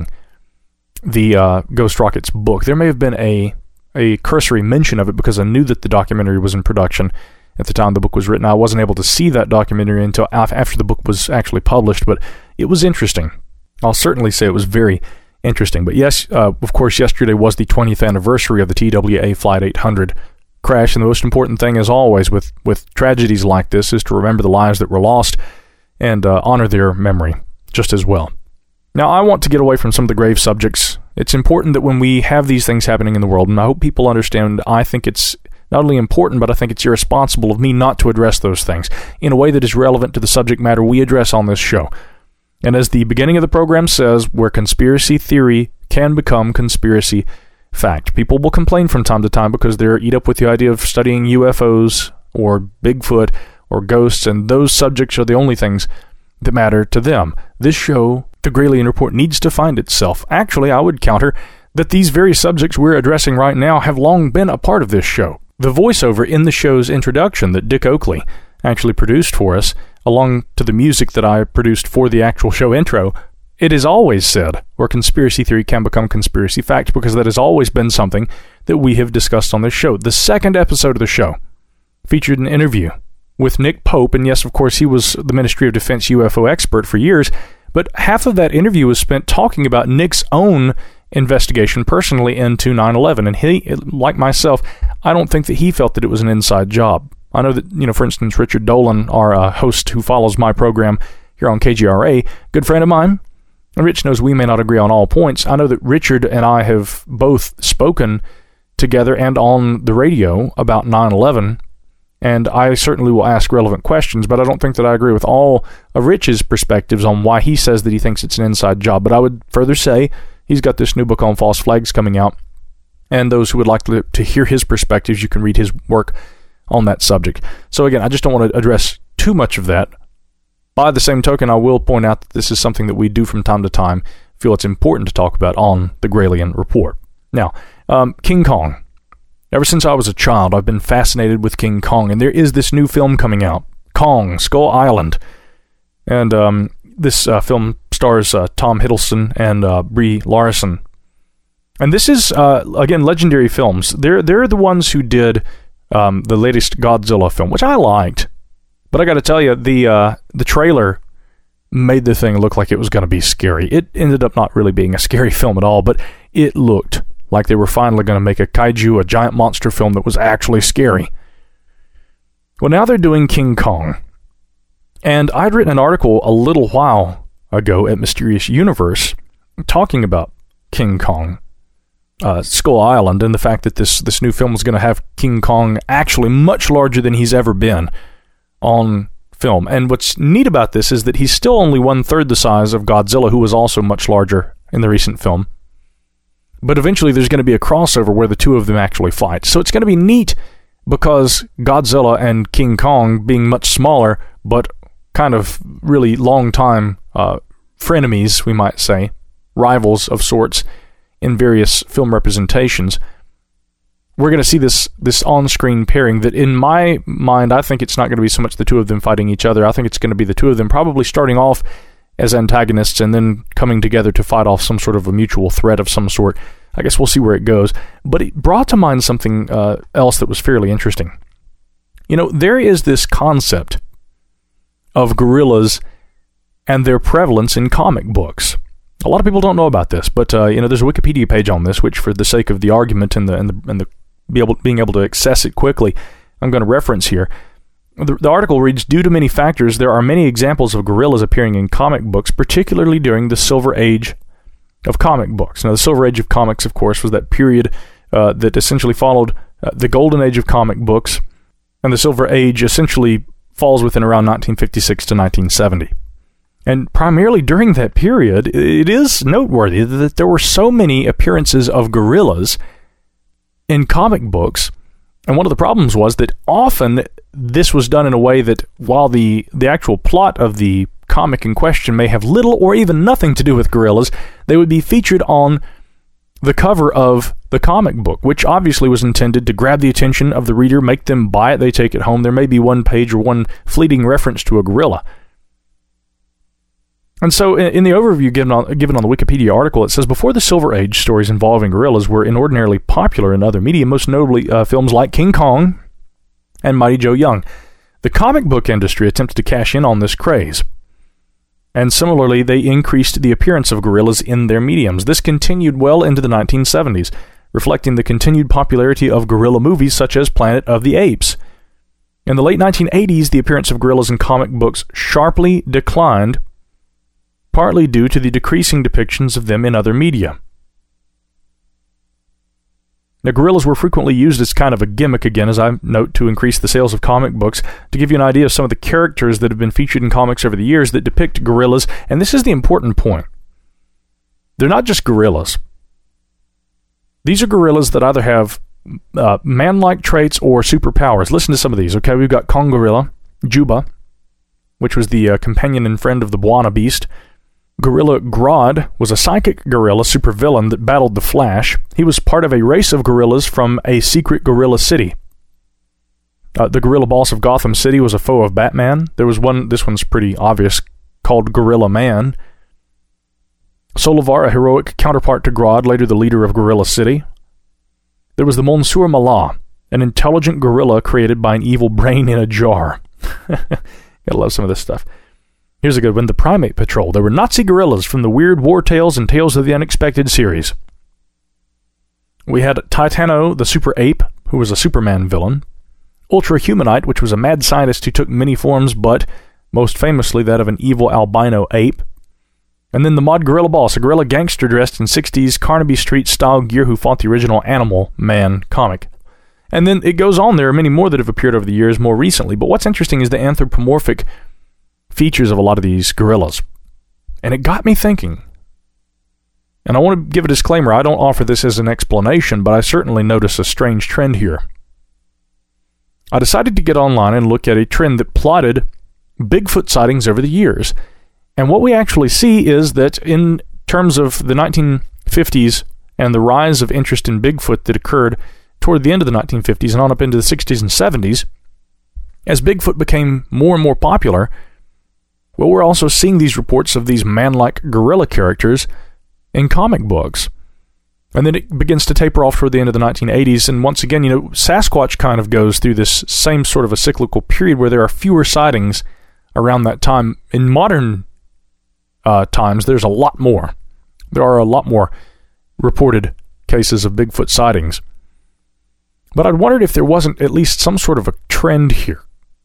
the uh, Ghost Rockets book. There may have been a, a cursory mention of it because I knew that the documentary was in production at the time the book was written. I wasn't able to see that documentary until after the book was actually published, but it was interesting. I'll certainly say it was very interesting. But yes, uh, of course, yesterday was the twentieth anniversary of the T W A Flight eight hundred crash, and the most important thing, as always, with, with tragedies like this is to remember the lives that were lost and uh, honor their memory just as well. Now, I want to get away from some of the grave subjects. It's important that when we have these things happening in the world, and I hope people understand, I think it's not only important, but I think it's irresponsible of me not to address those things in a way that is relevant to the subject matter we address on this show. And as the beginning of the program says, where conspiracy theory can become conspiracy fact. People will complain from time to time because they're eat up with the idea of studying U F Os or Bigfoot or ghosts, and those subjects are the only things that matter to them. This show, The Gralien Report, needs to find itself. Actually, I would counter that these very subjects we're addressing right now have long been a part of this show. The voiceover in the show's introduction that Dick Oakley actually produced for us, along to the music that I produced for the actual show intro, it is always said where conspiracy theory can become conspiracy fact, because that has always been something that we have discussed on this show. The second episode of the show featured an interview with Nick Pope, and yes, of course, he was the Ministry of Defense U F O expert for years, but half of that interview was spent talking about Nick's own investigation personally into nine eleven, and he, like myself, I don't think that he felt that it was an inside job. I know that, you know, for instance, Richard Dolan, our uh, host who follows my program here on K G R A, good friend of mine, and Rich knows we may not agree on all points. I know that Richard and I have both spoken together and on the radio about nine eleven, and I certainly will ask relevant questions, but I don't think that I agree with all of Rich's perspectives on why he says that he thinks it's an inside job. But I would further say he's got this new book on false flags coming out, and those who would like to, to hear his perspectives, you can read his work on that subject. So again, I just don't want to address too much of that. By the same token, I will point out that this is something that we do from time to time feel it's important to talk about on the Gralien Report. Now, um, King Kong. Ever since I was a child, I've been fascinated with King Kong, and there is this new film coming out, Kong, Skull Island. And um, this uh, film stars uh, Tom Hiddleston and uh, Brie Larson. And this is, uh, again, Legendary Films. They're, they're the ones who did um, the latest Godzilla film, which I liked. But I got to tell you, the uh, the trailer made the thing look like it was going to be scary. It ended up not really being a scary film at all, but it looked like they were finally going to make a kaiju, a giant monster film that was actually scary. Well, now they're doing King Kong. And I'd written an article a little while ago at Mysterious Universe talking about King Kong, uh, Skull Island, and the fact that this, this new film was going to have King Kong actually much larger than he's ever been on film. And what's neat about this is that he's still only one-third the size of Godzilla, who was also much larger in the recent film. But eventually there's going to be a crossover where the two of them actually fight. So it's going to be neat because Godzilla and King Kong, being much smaller, but kind of really long-time uh, frenemies, we might say, rivals of sorts in various film representations, we're going to see this this on-screen pairing that, in my mind, I think it's not going to be so much the two of them fighting each other. I think it's going to be the two of them probably starting off as antagonists and then coming together to fight off some sort of a mutual threat of some sort. I guess we'll see where it goes. But it brought to mind something uh, else that was fairly interesting. You know, there is this concept of gorillas and their prevalence in comic books. A lot of people don't know about this, but uh, you know, there's a Wikipedia page on this, which, for the sake of the argument and the and the and the be able being able to access it quickly, I'm going to reference here. The, the article reads, due to many factors, there are many examples of gorillas appearing in comic books, particularly during the Silver Age of comic books. Now, the Silver Age of comics, of course, was that period uh, that essentially followed uh, the Golden Age of comic books, and the Silver Age essentially falls within around nineteen fifty-six to nineteen seventy. And primarily during that period, it is noteworthy that there were so many appearances of gorillas in comic books. And one of the problems was that often this was done in a way that, while the, the actual plot of the comic in question may have little or even nothing to do with gorillas, they would be featured on the cover of the comic book, which obviously was intended to grab the attention of the reader, make them buy it, they take it home. There may be one page or one fleeting reference to a gorilla. And so, in the overview given on, given on the Wikipedia article, it says, before the Silver Age, stories involving gorillas were inordinately popular in other media, most notably uh, films like King Kong and Mighty Joe Young. The comic book industry attempted to cash in on this craze. And similarly, they increased the appearance of gorillas in their mediums. This continued well into the nineteen seventies, reflecting the continued popularity of gorilla movies such as Planet of the Apes. In the late nineteen eighties, the appearance of gorillas in comic books sharply declined, partly due to the decreasing depictions of them in other media. Now, gorillas were frequently used as kind of a gimmick, again, as I note, to increase the sales of comic books. To give you an idea of some of the characters that have been featured in comics over the years that depict gorillas, and this is the important point. They're not just gorillas. These are gorillas that either have uh, man-like traits or superpowers. Listen to some of these, okay? We've got Kong Gorilla, Juba, which was the uh, companion and friend of the Bwana Beast. Gorilla Grodd was a psychic gorilla supervillain that battled the Flash. He was part of a race of gorillas from a secret gorilla city. Uh, the gorilla boss of Gotham City was a foe of Batman. There was one, this one's pretty obvious, called Gorilla Man. Solovar, a heroic counterpart to Grodd, later the leader of Gorilla City. There was the Monsieur Mallah, an intelligent gorilla created by an evil brain in a jar. Gotta love some of this stuff. Here's a good one, the Primate Patrol. There were Nazi gorillas from the Weird War Tales and Tales of the Unexpected series. We had Titano, the Super Ape, who was a Superman villain. Ultra Humanite, which was a mad scientist who took many forms, but most famously that of an evil albino ape. And then the Mod Gorilla Boss, a gorilla gangster dressed in sixties Carnaby Street style gear who fought the original Animal Man comic. And then it goes on, there are many more that have appeared over the years more recently, but what's interesting is the anthropomorphic features of a lot of these gorillas. And it got me thinking. And I want to give a disclaimer, I don't offer this as an explanation, but I certainly notice a strange trend here. I decided to get online and look at a trend that plotted Bigfoot sightings over the years. And what we actually see is that in terms of the nineteen fifties and the rise of interest in Bigfoot that occurred toward the end of the nineteen fifties and on up into the sixties and seventies, as Bigfoot became more and more popular, well, we're also seeing these reports of these man-like gorilla characters in comic books. And then it begins to taper off toward the end of the nineteen eighties. And once again, you know, Sasquatch kind of goes through this same sort of a cyclical period where there are fewer sightings around that time. In modern uh, times, there's a lot more. There are a lot more reported cases of Bigfoot sightings. But I'd wondered if there wasn't at least some sort of a trend here.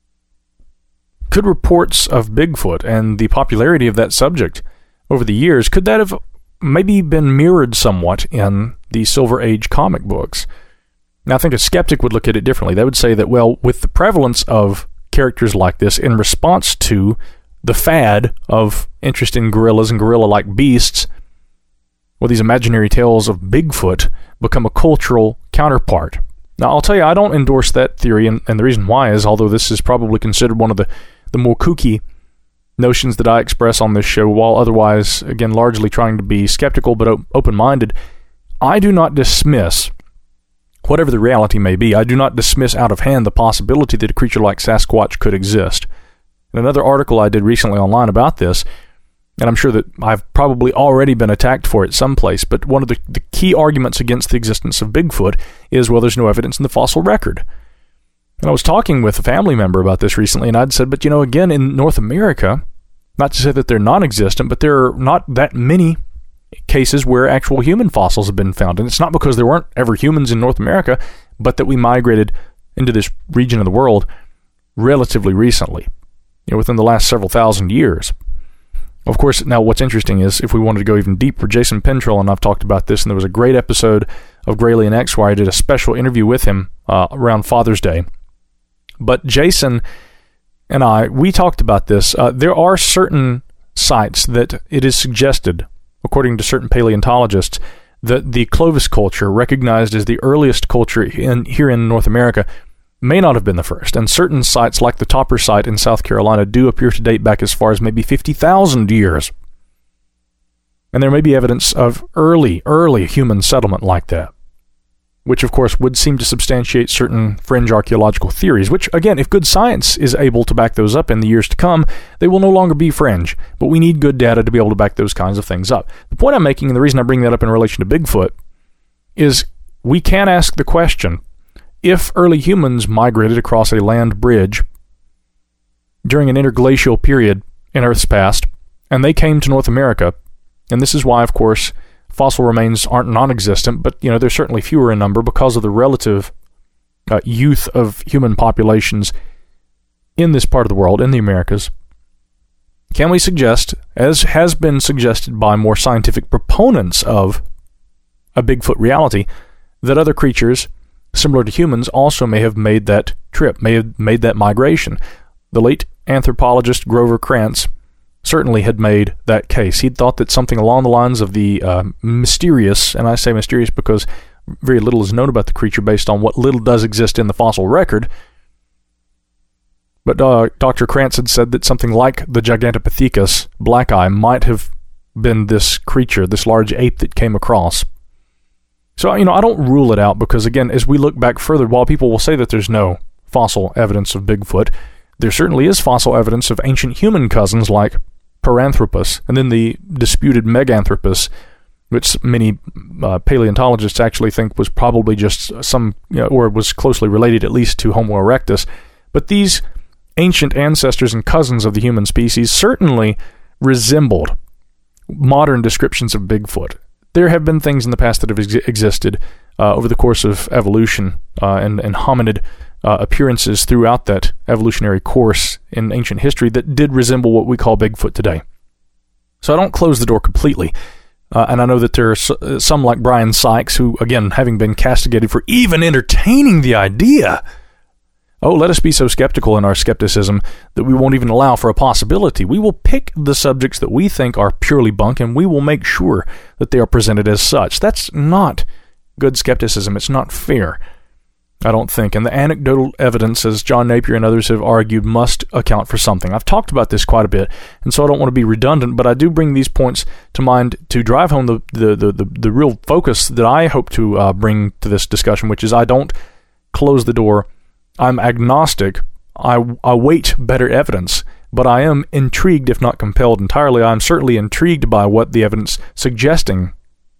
Could reports of Bigfoot and the popularity of that subject over the years, could that have maybe been mirrored somewhat in the Silver Age comic books? Now, I think a skeptic would look at it differently. They would say that, well, with the prevalence of characters like this in response to the fad of interest in gorillas and gorilla-like beasts, well, these imaginary tales of Bigfoot become a cultural counterpart. Now, I'll tell you, I don't endorse that theory, and, and the reason why is, although this is probably considered one of the, the more kooky notions that I express on this show, while otherwise, again, largely trying to be skeptical but op- open-minded, I do not dismiss, whatever the reality may be, I do not dismiss out of hand the possibility that a creature like Sasquatch could exist. In another article I did recently online about this, and I'm sure that I've probably already been attacked for it someplace, but one of the, the key arguments against the existence of Bigfoot is, well, there's no evidence in the fossil record. And I was talking with a family member about this recently, and I'd said, but you know, again, in North America, not to say that they're non-existent, but there are not that many cases where actual human fossils have been found. And it's not because there weren't ever humans in North America, but that we migrated into this region of the world relatively recently, you know, within the last several thousand years. Of course, now what's interesting is, if we wanted to go even deeper, Jason Pentrell and I've talked about this, and there was a great episode of Gralien X where I did a special interview with him uh, around Father's Day. But Jason and I, we talked about this. Uh, there are certain sites that it is suggested, according to certain paleontologists, that the Clovis culture, recognized as the earliest culture in, here in North America, may not have been the first. And certain sites, like the Topper site in South Carolina, do appear to date back as far as maybe fifty thousand years. And there may be evidence of early, early human settlement like that, which of course would seem to substantiate certain fringe archaeological theories, which, again, if good science is able to back those up in the years to come, they will no longer be fringe. But we need good data to be able to back those kinds of things up. The point I'm making, and the reason I bring that up in relation to Bigfoot, is we can ask the question, if early humans migrated across a land bridge during an interglacial period in Earth's past, and they came to North America, and this is why, of course, fossil remains aren't non-existent, but you know they're certainly fewer in number because of the relative uh, youth of human populations in this part of the world, in the Americas. Can we suggest, as has been suggested by more scientific proponents of a Bigfoot reality, that other creatures similar to humans also may have made that trip, may have made that migration? The late anthropologist Grover Krantz certainly had made that case. He'd thought that something along the lines of the uh, mysterious, and I say mysterious because very little is known about the creature based on what little does exist in the fossil record, but uh, Doctor Krantz had said that something like the Gigantopithecus black eye might have been this creature, this large ape that came across. So, you know, I don't rule it out because, again, as we look back further, while people will say that there's no fossil evidence of Bigfoot, there certainly is fossil evidence of ancient human cousins like Paranthropus, and then the disputed Meganthropus, which many uh, paleontologists actually think was probably just some, you know, or was closely related at least to Homo erectus. But these ancient ancestors and cousins of the human species certainly resembled modern descriptions of Bigfoot. There have been things in the past that have ex- existed uh, over the course of evolution uh, and, and hominid uh, appearances throughout that evolutionary course in ancient history that did resemble what we call Bigfoot today. So I don't close the door completely. Uh, and I know that there are some like Brian Sykes who, again, having been castigated for even entertaining the idea, oh, let us be so skeptical in our skepticism that we won't even allow for a possibility. We will pick the subjects that we think are purely bunk, and we will make sure that they are presented as such. That's not good skepticism. It's not fair, I don't think. And the anecdotal evidence, as John Napier and others have argued, must account for something. I've talked about this quite a bit, and so I don't want to be redundant, but I do bring these points to mind to drive home the the the, the, the real focus that I hope to uh, bring to this discussion, which is I don't close the door. I'm agnostic. I await better evidence, but I am intrigued, if not compelled entirely. I'm certainly intrigued by what the evidence suggesting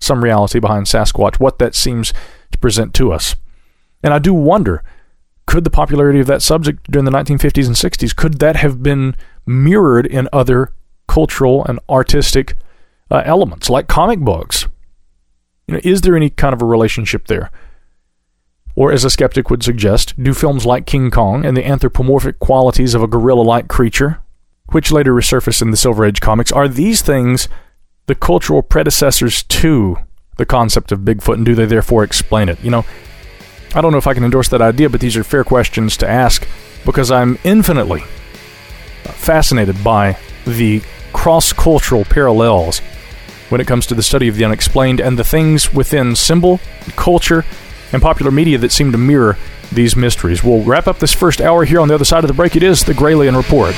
some reality behind Sasquatch, what that seems to present to us. And I do wonder, could the popularity of that subject during the nineteen fifties and sixties, could that have been mirrored in other cultural and artistic uh, elements, like comic books? You know, is there any kind of a relationship there? Or, as a skeptic would suggest, do films like King Kong and the anthropomorphic qualities of a gorilla-like creature, which later resurface in the Silver Age comics, are these things the cultural predecessors to the concept of Bigfoot, and do they therefore explain it? You know, I don't know if I can endorse that idea, but these are fair questions to ask, because I'm infinitely fascinated by the cross-cultural parallels when it comes to the study of the unexplained and the things within symbol, culture, and popular media that seem to mirror these mysteries. We'll wrap up this first hour here on the other side of the break. It is the Gralien Report.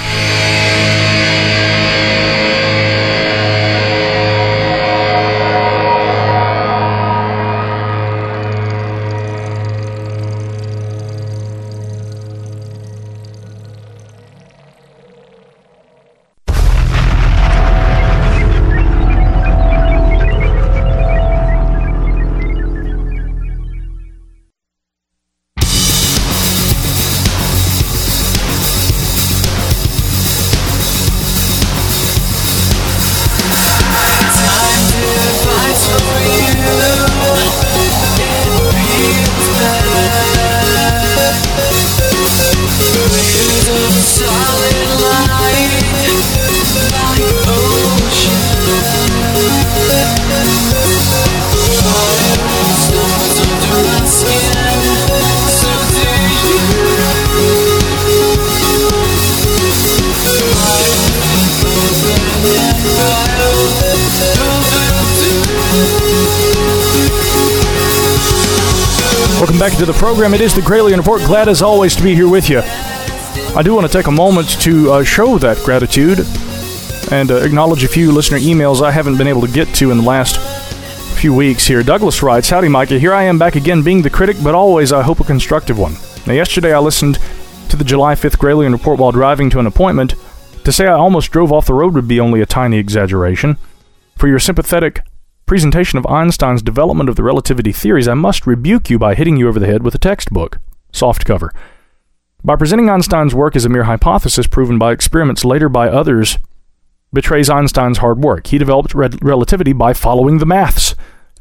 Welcome back to the program. It is the Gralien Report. Glad as always to be here with you. I do want to take a moment to uh, show that gratitude and uh, acknowledge a few listener emails I haven't been able to get to in the last few weeks here. Douglas writes, "Howdy, Micah. Here I am back again being the critic, but always, I hope, a constructive one. Now, yesterday I listened to the July fifth Gralien Report while driving to an appointment. To say I almost drove off the road would be only a tiny exaggeration. For your sympathetic presentation of Einstein's development of the relativity theories, I must rebuke you by hitting you over the head with a textbook. Soft cover. By presenting Einstein's work as a mere hypothesis proven by experiments later by others betrays Einstein's hard work. He developed re- relativity by following the maths.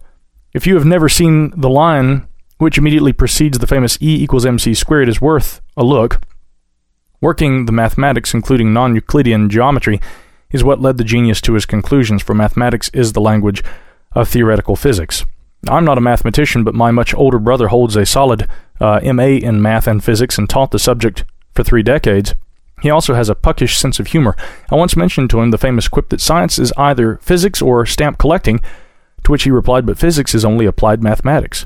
If you have never seen the line which immediately precedes the famous E equals mc squared, is worth a look. Working the mathematics, including non-Euclidean geometry, is what led the genius to his conclusions, for mathematics is the language of theoretical physics. I'm not a mathematician, but my much older brother holds a solid uh, M A in math and physics and taught the subject for three decades. He also has a puckish sense of humor. I once mentioned to him the famous quip that science is either physics or stamp collecting, to which he replied, but physics is only applied mathematics.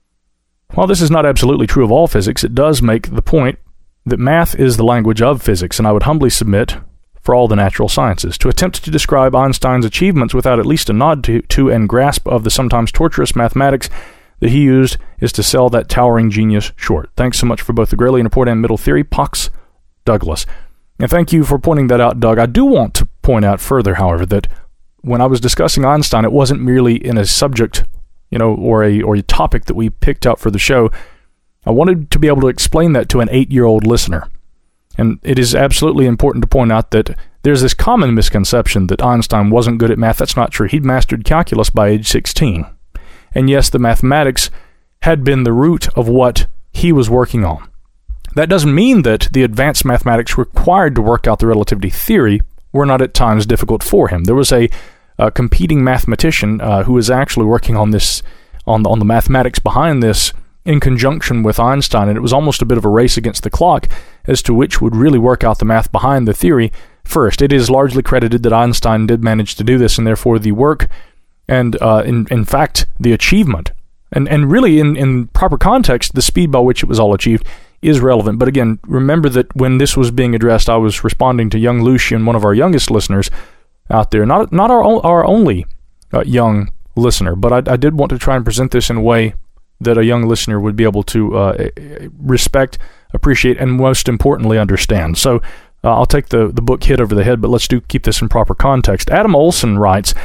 While this is not absolutely true of all physics, it does make the point that math is the language of physics, and I would humbly submit for all the natural sciences. To attempt to describe Einstein's achievements without at least a nod to, to and grasp of the sometimes torturous mathematics that he used is to sell that towering genius short. Thanks so much for both the Gralien Report and Middle Theory, Pox Douglas. And thank you for pointing that out, Doug. I do want to point out further, however, that when I was discussing Einstein, it wasn't merely in a subject, you know, or a or a topic that we picked out for the show. I wanted to be able to explain that to an eight-year-old listener. And it is absolutely important to point out that there's this common misconception that Einstein wasn't good at math. That's not true. He'd mastered calculus by age sixteen. And yes, the mathematics had been the root of what he was working on. That doesn't mean that the advanced mathematics required to work out the relativity theory were not at times difficult for him. There was a, a competing mathematician uh, who was actually working on this, on the, on the mathematics behind this, in conjunction with Einstein, and it was almost a bit of a race against the clock as to which would really work out the math behind the theory first. It is largely credited that Einstein did manage to do this, and therefore the work and, uh, in, in fact, the achievement, and, and really in, in proper context, the speed by which it was all achieved is relevant. But again, remember that when this was being addressed, I was responding to young Lucian, one of our youngest listeners out there, not not our, our only uh, young listener, but I, I did want to try and present this in a way that a young listener would be able to uh, respect, appreciate, and most importantly, understand. So uh, I'll take the, the book hit over the head, but let's do keep this in proper context. Adam Olson writes,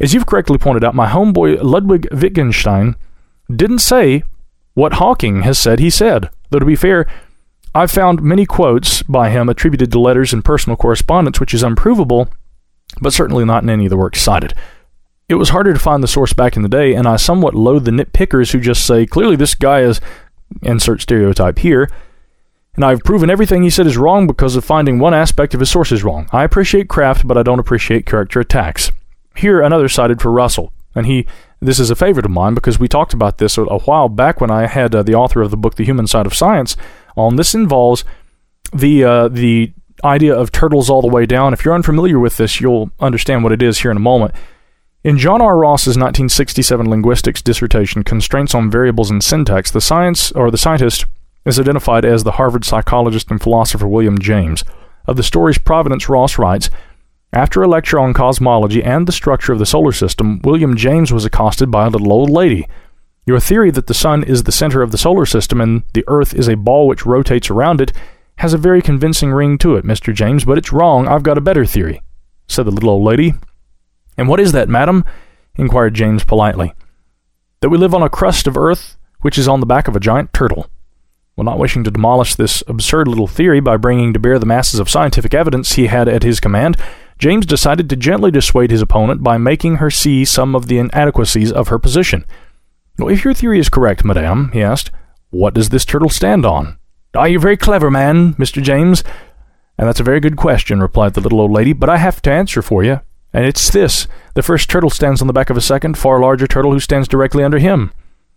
As you've correctly pointed out, my homeboy Ludwig Wittgenstein didn't say what Hawking has said he said. Though to be fair, I've found many quotes by him attributed to letters and personal correspondence, which is unprovable, but certainly not in any of the works cited. It was harder to find the source back in the day, and I somewhat loathe the nitpickers who just say, clearly this guy is, insert stereotype here, and I've proven everything he said is wrong because of finding one aspect of his sources wrong. I appreciate craft, but I don't appreciate character attacks. Here, another cited for Russell, and he, this is a favorite of mine because we talked about this a, a while back when I had uh, the author of the book, The Human Side of Science, on. This involves the uh, the idea of turtles all the way down. If you're unfamiliar with this, you'll understand what it is here in a moment. In John R. Ross's nineteen sixty-seven linguistics dissertation, Constraints on Variables in Syntax, the science or the scientist is identified as the Harvard psychologist and philosopher William James. Of the story's provenance, Ross writes, after a lecture on cosmology and the structure of the solar system, William James was accosted by a little old lady. Your theory that the sun is the center of the solar system and the earth is a ball which rotates around it has a very convincing ring to it, Mister James, but it's wrong. I've got a better theory, said the little old lady. And what is that, madam? Inquired James politely. That we live on a crust of earth which is on the back of a giant turtle. Well, not wishing to demolish this absurd little theory by bringing to bear the masses of scientific evidence he had at his command, James decided to gently dissuade his opponent by making her see some of the inadequacies of her position. Well, if your theory is correct, madame, he asked, what does this turtle stand on? Ah, you're very clever, man, Mister James. And that's a very good question, replied the little old lady, but I have to answer for you. And it's this. The first turtle stands on the back of a second, far larger turtle who stands directly under him.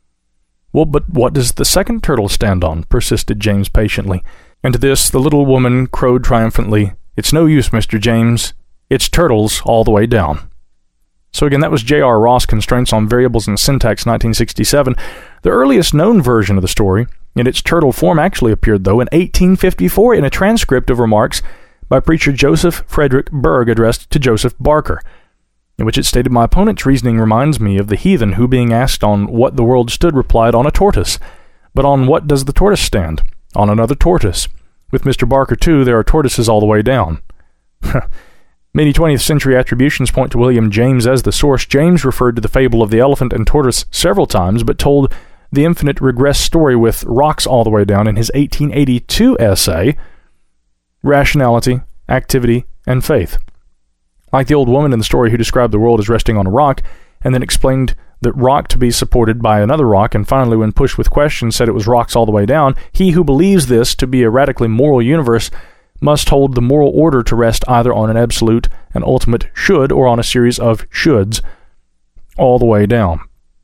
Well, but what does the second turtle stand on? Persisted James patiently. And to this, the little woman crowed triumphantly, it's no use, Mister James. It's turtles all the way down. So again, that was J R. Ross, Constraints on Variables in Syntax, nineteen sixty-seven. The earliest known version of the story, in its turtle form, actually appeared, though, in eighteen fifty-four in a transcript of remarks by preacher Joseph Frederick Berg addressed to Joseph Barker, in which it stated, my opponent's reasoning reminds me of the heathen who, being asked on what the world stood, replied, on a tortoise. But on what does the tortoise stand? On another tortoise. With Mister Barker, too, there are tortoises all the way down. Many twentieth century attributions point to William James as the source. James referred to the fable of the elephant and tortoise several times, but told the infinite regress story with rocks all the way down in his eighteen eighty-two essay, Rationality, Activity, and Faith. Like the old woman in the story who described the world as resting on a rock, and then explained that rock to be supported by another rock, and finally, when pushed with questions, said it was rocks all the way down, he who believes this to be a radically moral universe must hold the moral order to rest either on an absolute and ultimate should or on a series of shoulds all the way down.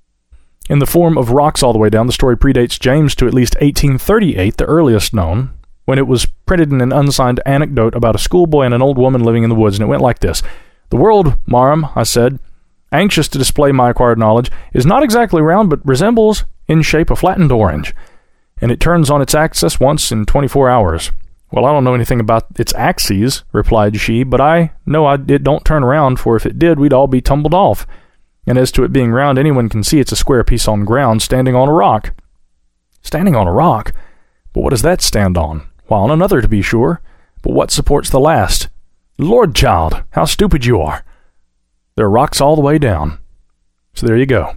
In the form of rocks all the way down, the story predates James to at least eighteen thirty-eight, the earliest known, when it was printed in an unsigned anecdote about a schoolboy and an old woman living in the woods, and it went like this. The world, Maram, I said, anxious to display my acquired knowledge, is not exactly round, but resembles in shape a flattened orange, and it turns on its axis once in twenty-four hours. Well, I don't know anything about its axes, replied she, but I know I, it don't turn around, for if it did, we'd all be tumbled off. And as to it being round, anyone can see it's a square piece on ground standing on a rock. Standing on a rock? But what does that stand on? Why, on another, to be sure. But what supports the last? Lord, child, how stupid you are. There are rocks all the way down. So there you go.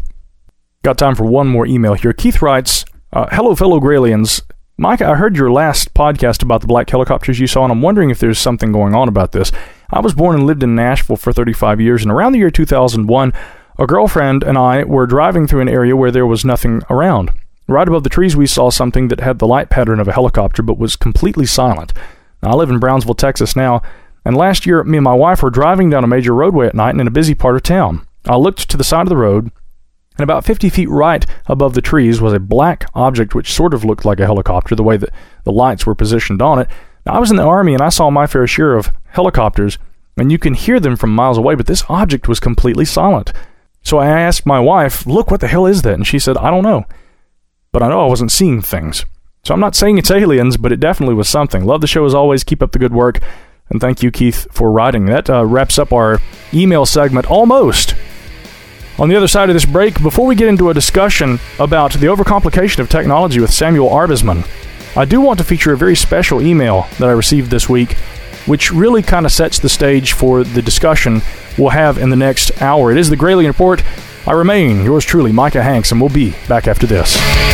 Got time for one more email here. Keith writes, uh, hello, fellow Gralians. Mike, I heard your last podcast about the black helicopters you saw, and I'm wondering if there's something going on about this. I was born and lived in Nashville for thirty-five years, and around the year two thousand one, a girlfriend and I were driving through an area where there was nothing around. Right above the trees, we saw something that had the light pattern of a helicopter, but was completely silent. Now, I live in Brownsville, Texas now, and last year, me and my wife were driving down a major roadway at night and in a busy part of town. I looked to the side of the road, and about fifty feet right above the trees was a black object which sort of looked like a helicopter, the way that the lights were positioned on it. Now, I was in the Army, and I saw my fair share of helicopters, and you can hear them from miles away, but this object was completely silent. So I asked my wife, look, what the hell is that? And she said, I don't know. But I know I wasn't seeing things. So I'm not saying it's aliens, but it definitely was something. Love the show as always. Keep up the good work. And thank you, Keith, for writing. That uh, wraps up our email segment almost. On the other side of this break, before we get into a discussion about the overcomplication of technology with Samuel Arbesman, I do want to feature a very special email that I received this week which really kind of sets the stage for the discussion we'll have in the next hour. It is the Gralien Report. I remain yours truly, Micah Hanks, and we'll be back after this.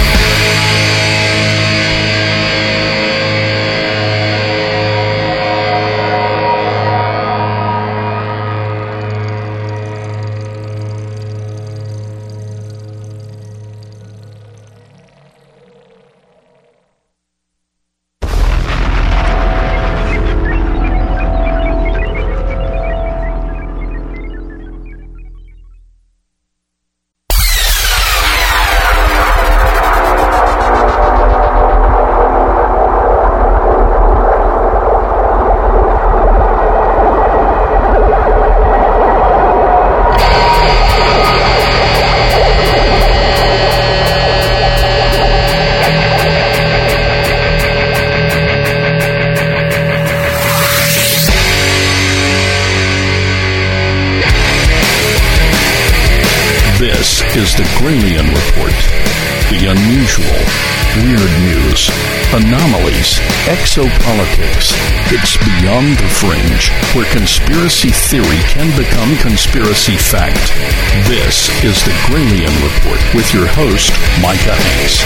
Is the Gralien Report. The unusual, weird news, anomalies, exopolitics. It's beyond the fringe, where conspiracy theory can become conspiracy fact. This is the Gralien Report with your host, Micah Hanks.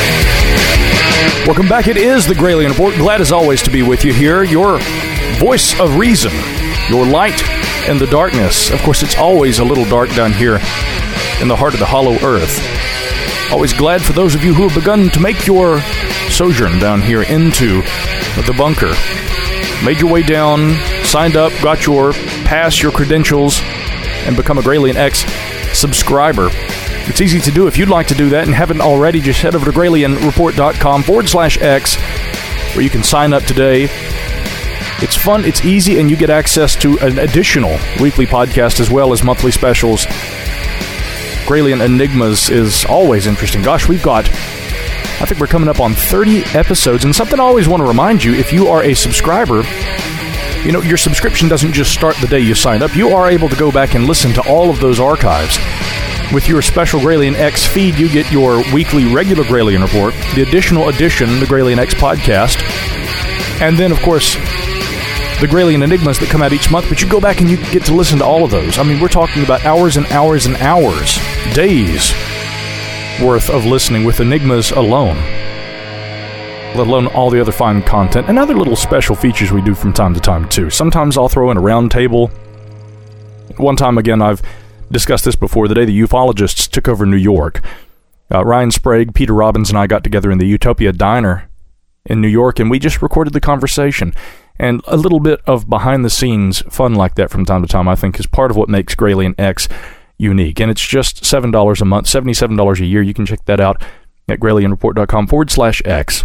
Welcome back. It is the Gralien Report. Glad as always to be with you here. Your voice of reason, your light in the darkness. Of course, it's always a little dark down here in the heart of the hollow earth. Always glad for those of you who have begun to make your sojourn down here into the bunker. Made your way down, signed up, got your pass, your credentials, and become a Gralien X subscriber. It's easy to do. If you'd like to do that and haven't already, just head over to gralienreport.com forward slash X, where you can sign up today. It's fun, it's easy, and you get access to an additional weekly podcast as well as monthly specials. Gralien Enigmas is always interesting. Gosh, we've got, I think we're coming up on thirty episodes, and something I always want to remind you, if you are a subscriber, you know, your subscription doesn't just start the day you sign up. You are able to go back and listen to all of those archives. With your special Gralien X feed, you get your weekly regular Gralien Report, the additional edition, the Gralien X podcast, and then, of course, the Gralien Enigmas that come out each month, but you go back and you get to listen to all of those. I mean, we're talking about hours and hours and hours, days worth of listening with Enigmas alone, let alone all the other fine content and other little special features we do from time to time, too. Sometimes I'll throw in a round table. One time, again, I've discussed this before, the day the ufologists took over New York. Uh, Ryan Sprague, Peter Robbins, and I got together in the Utopia Diner in New York, and we just recorded the conversation. And a little bit of behind-the-scenes fun like that from time to time, I think, is part of what makes Gralien X unique. And it's just seven dollars a month, seventy-seven dollars a year. You can check that out at gralienreport.com forward slash X.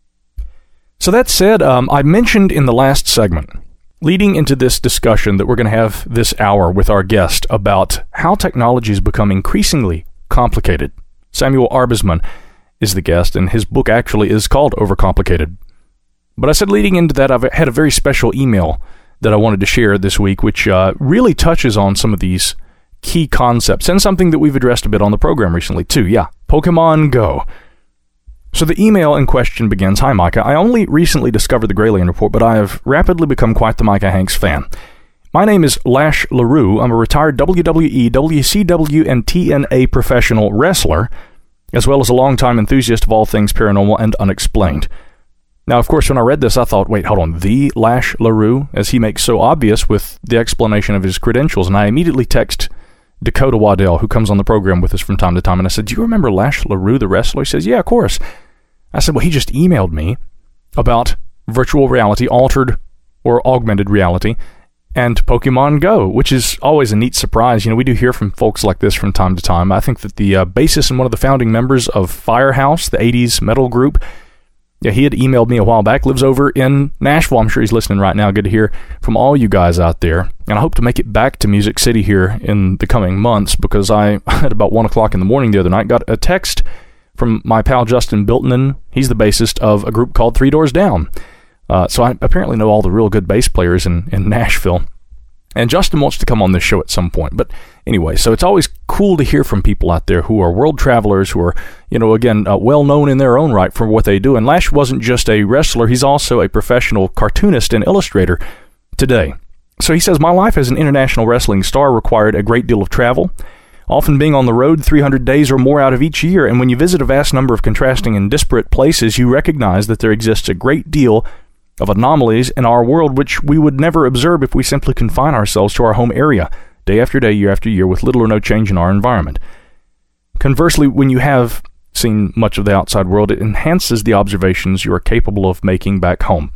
So that said, um, I mentioned in the last segment, leading into this discussion that we're going to have this hour with our guest about how technology has become increasingly complicated. Samuel Arbesman is the guest, and his book actually is called Overcomplicated. But I said leading into that, I've had a very special email that I wanted to share this week, which uh, really touches on some of these key concepts, and something that we've addressed a bit on the program recently, too. Yeah, Pokemon Go. So the email in question begins, "Hi, Micah. I only recently discovered the Gralien Report, but I have rapidly become quite the Micah Hanks fan. My name is Lash LaRue. I'm a retired W W E, W C W, and T N A professional wrestler, as well as a longtime enthusiast of all things paranormal and unexplained. Now, of course, when I read this, I thought, wait, hold on, the Lash LaRue, as he makes so obvious with the explanation of his credentials. And I immediately text Dakota Waddell, who comes on the program with us from time to time, and I said, do you remember Lash LaRue, the wrestler? He says, yeah, of course. I said, well, he just emailed me about virtual reality, altered or augmented reality, and Pokemon Go, which is always a neat surprise. You know, we do hear from folks like this from time to time. I think that the uh, bassist and one of the founding members of Firehouse, the eighties metal group, yeah, he had emailed me a while back, lives over in Nashville. I'm sure he's listening right now. Good to hear from all you guys out there. And I hope to make it back to Music City here in the coming months, because I, at about one o'clock in the morning the other night, got a text from my pal Justin Biltonen. He's the bassist of a group called Three Doors Down. Uh, so I apparently know all the real good bass players in, in Nashville. And Justin wants to come on this show at some point. But anyway, so it's always cool to hear from people out there who are world travelers, who are, you know, again, uh, well-known in their own right for what they do. And Lash wasn't just a wrestler. He's also a professional cartoonist and illustrator today. So he says, my life as an international wrestling star required a great deal of travel, often being on the road three hundred days or more out of each year. And when you visit a vast number of contrasting and disparate places, you recognize that there exists a great deal of anomalies in our world which we would never observe if we simply confine ourselves to our home area, day after day, year after year, with little or no change in our environment. Conversely, when you have seen much of the outside world, it enhances the observations you are capable of making back home.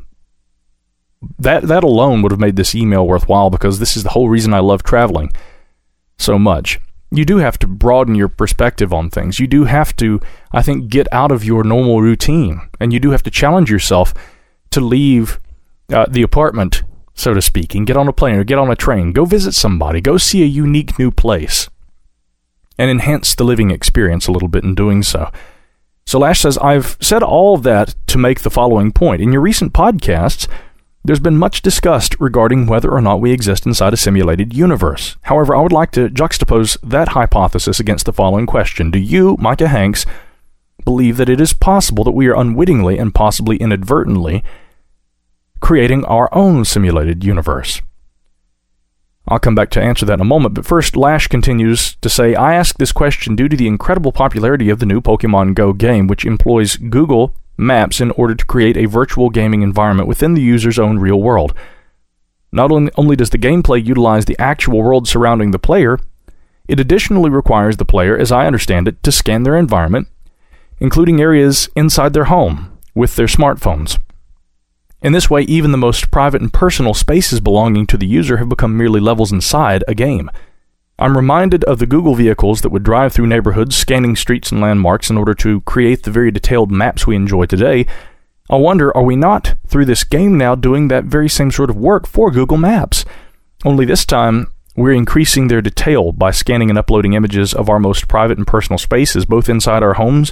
That that alone would have made this email worthwhile, because this is the whole reason I love traveling so much. You do have to broaden your perspective on things. You do have to, I think, get out of your normal routine, and you do have to challenge yourself to leave uh, the apartment, so to speak, and get on a plane or get on a train. Go visit somebody. Go see a unique new place and enhance the living experience a little bit in doing so. So Lash says, I've said all of that to make the following point. In your recent podcasts, there's been much discussed regarding whether or not we exist inside a simulated universe. However, I would like to juxtapose that hypothesis against the following question. Do you, Micah Hanks, believe that it is possible that we are unwittingly and possibly inadvertently creating our own simulated universe? I'll come back to answer that in a moment, but first, Lash continues to say, I ask this question due to the incredible popularity of the new Pokemon Go game, which employs Google Maps in order to create a virtual gaming environment within the user's own real world. Not only does the gameplay utilize the actual world surrounding the player, it additionally requires the player, as I understand it, to scan their environment, including areas inside their home, with their smartphones. In this way, even the most private and personal spaces belonging to the user have become merely levels inside a game. I'm reminded of the Google vehicles that would drive through neighborhoods, scanning streets and landmarks in order to create the very detailed maps we enjoy today. I wonder, are we not, through this game now, doing that very same sort of work for Google Maps? Only this time, we're increasing their detail by scanning and uploading images of our most private and personal spaces, both inside our homes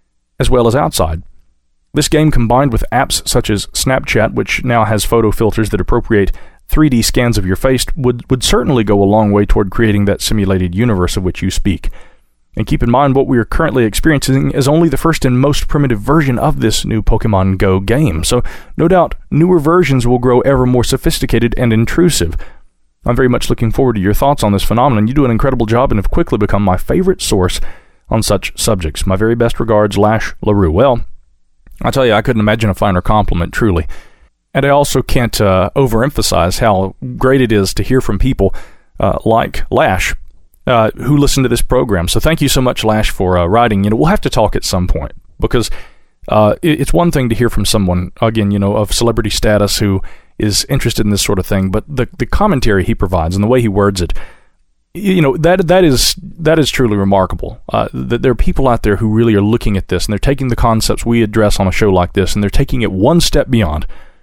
as well as outside. This game, combined with apps such as Snapchat, which now has photo filters that appropriate three D scans of your face, would, would certainly go a long way toward creating that simulated universe of which you speak. And keep in mind, what we are currently experiencing is only the first and most primitive version of this new Pokemon Go game, so no doubt newer versions will grow ever more sophisticated and intrusive. I'm very much looking forward to your thoughts on this phenomenon. You do an incredible job and have quickly become my favorite source on such subjects. My very best regards, Lash LaRue. Well, I tell you, I couldn't imagine a finer compliment, truly. And I also can't uh, overemphasize how great it is to hear from people uh, like Lash uh, who listen to this program. So thank you so much, Lash, for uh, writing. You know, we'll have to talk at some point, because uh, it, it's one thing to hear from someone, again, you know, of celebrity status who is interested in this sort of thing, but the the commentary he provides and the way he words it, you know, that that is that is truly remarkable. Uh, that there are people out there who really are looking at this, and they're taking the concepts we address on a show like this, and they're taking it one step beyond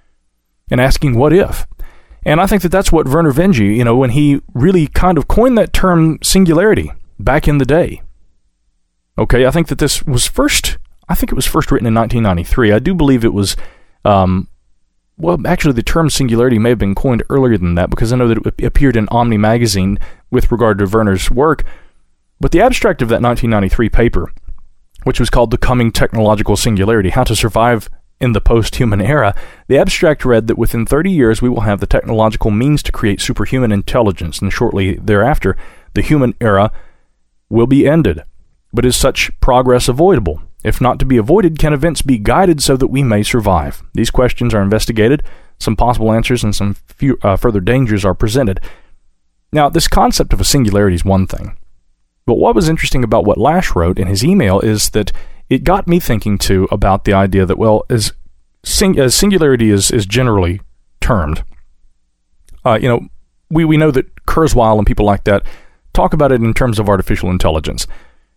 and asking, what if? And I think that that's what Vernor Vinge, you know, when he really kind of coined that term singularity back in the day. Okay, I think that this was first, I think it was first written in nineteen ninety-three. I do believe it was, um, well, actually the term singularity may have been coined earlier than that, because I know that it appeared in Omni magazine with regard to Vernor's work. But the abstract of that nineteen ninety-three paper, which was called The Coming Technological Singularity, How to Survive in the Post-Human Era, the abstract read that within thirty years we will have the technological means to create superhuman intelligence, and shortly thereafter the human era will be ended. But is such progress avoidable? If not to be avoided, can events be guided so that we may survive? These questions are investigated, some possible answers and some few, uh, further dangers are presented. Now, this concept of a singularity is one thing, but what was interesting about what Lash wrote in his email is that it got me thinking, too, about the idea that, well, as, sing, as singularity is, is generally termed, uh, you know, we, we know that Kurzweil and people like that talk about it in terms of artificial intelligence.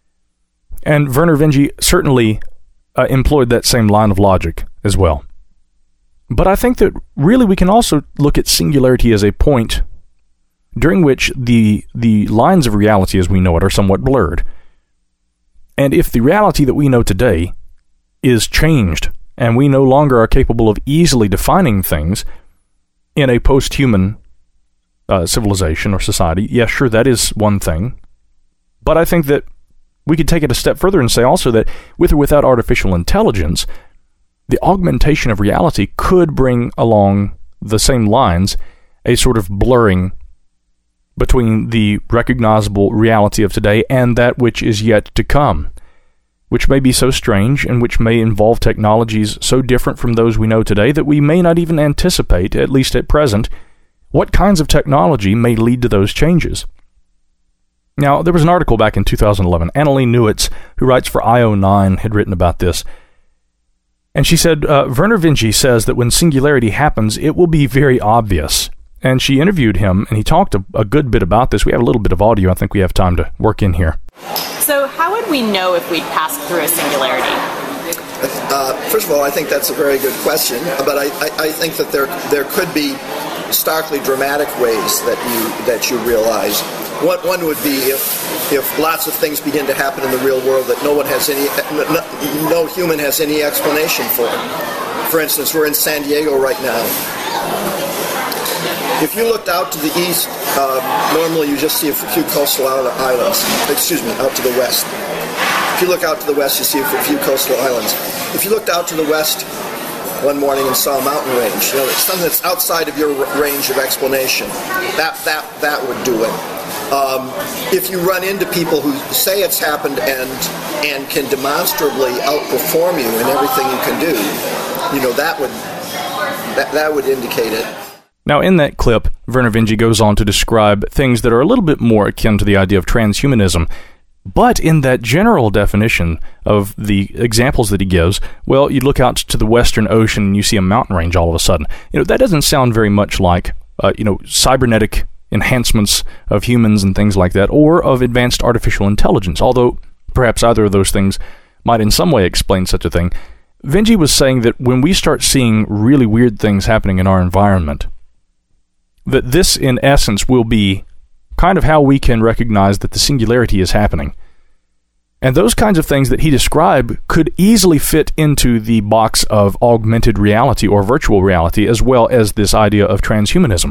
And Vernor Vinge certainly uh, employed that same line of logic as well. But I think that really we can also look at singularity as a point during which the the lines of reality as we know it are somewhat blurred. And if the reality that we know today is changed, and we no longer are capable of easily defining things in a post-human uh, civilization or society. Yeah, sure, that is one thing. But I think that we could take it a step further and say also that with or without artificial intelligence, the augmentation of reality could bring along the same lines a sort of blurring between the recognizable reality of today and that which is yet to come, which may be so strange and which may involve technologies so different from those we know today that we may not even anticipate, at least at present, what kinds of technology may lead to those changes. Now, there was an article back in two thousand eleven. Annalee Newitz, who writes for I O nine, had written about this. And she said, uh, Vernor Vinge says that when singularity happens, it will be very obvious. And she interviewed him, and he talked a, a good bit about this. We have a little bit of audio I think we have time to work in here. So how would we know if we'd passed through a singularity? Uh, first of all, I think that's a very good question, but I, I, I think that there there could be starkly dramatic ways that you that you realize. One, one would be if if lots of things begin to happen in the real world that no one has any, no, no human has any explanation for. For instance, we're in San Diego right now. If you looked out to the east, uh, normally you just see a few coastal islands. Excuse me, out to the west. If you look out to the west, you see a few coastal islands. If you looked out to the west one morning and saw a mountain range, you know, it's something that's outside of your range of explanation, that that that would do it. Um, if you run into people who say it's happened and and can demonstrably outperform you in everything you can do, you know, that would that that would indicate it. Now, in that clip, Vernor Vinge goes on to describe things that are a little bit more akin to the idea of transhumanism. But in that general definition of the examples that he gives, well, you look out to the Western Ocean and you see a mountain range all of a sudden. You know, that doesn't sound very much like, uh, you know, cybernetic enhancements of humans and things like that, or of advanced artificial intelligence, although perhaps either of those things might in some way explain such a thing. Vinge was saying that when we start seeing really weird things happening in our environment, that this, in essence, will be kind of how we can recognize that the singularity is happening. And those kinds of things that he described could easily fit into the box of augmented reality or virtual reality, as well as this idea of transhumanism.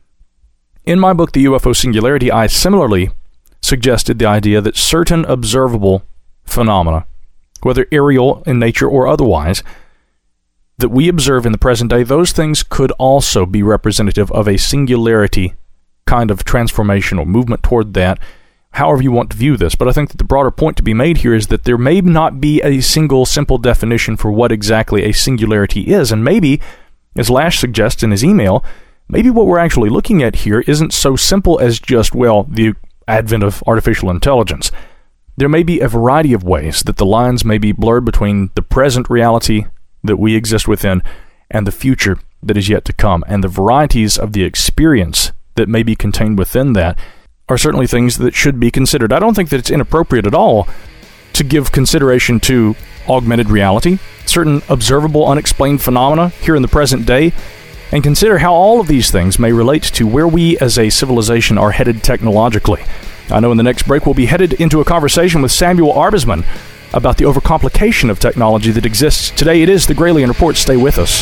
In my book, The U F O Singularity, I similarly suggested the idea that certain observable phenomena, whether aerial in nature or otherwise, that we observe in the present day, those things could also be representative of a singularity kind of transformation or movement toward that, however you want to view this. But I think that the broader point to be made here is that there may not be a single simple definition for what exactly a singularity is. And maybe, as Lash suggests in his email, maybe what we're actually looking at here isn't so simple as just, well, the advent of artificial intelligence. There may be a variety of ways that the lines may be blurred between the present reality that we exist within and the future that is yet to come. And the varieties of the experience that may be contained within that are certainly things that should be considered. I don't think that it's inappropriate at all to give consideration to augmented reality, certain observable unexplained phenomena here in the present day, and consider how all of these things may relate to where we as a civilization are headed technologically. I know in the next break we'll be headed into a conversation with Samuel Arbesman about the overcomplication of technology that exists today. It is the Gralien Report. Stay with us.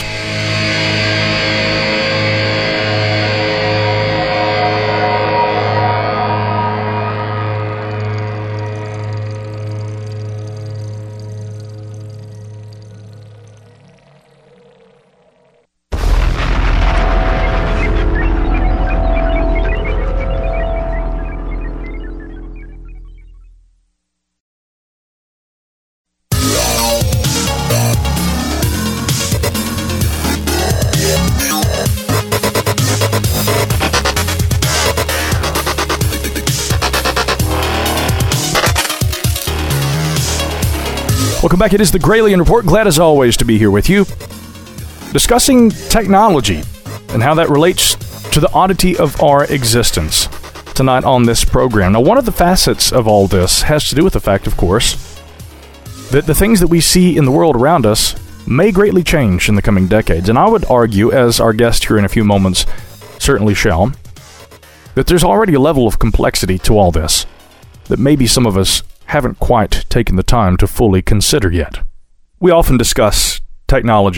Welcome back. It is the Gralien Report. Glad as always to be here with you, discussing technology and how that relates to the oddity of our existence tonight on this program. Now, one of the facets of all this has to do with the fact, of course, that the things that we see in the world around us may greatly change in the coming decades. And I would argue, as our guest here in a few moments certainly shall, that there's already a level of complexity to all this that maybe some of us haven't quite taken the time to fully consider yet. We often discuss technology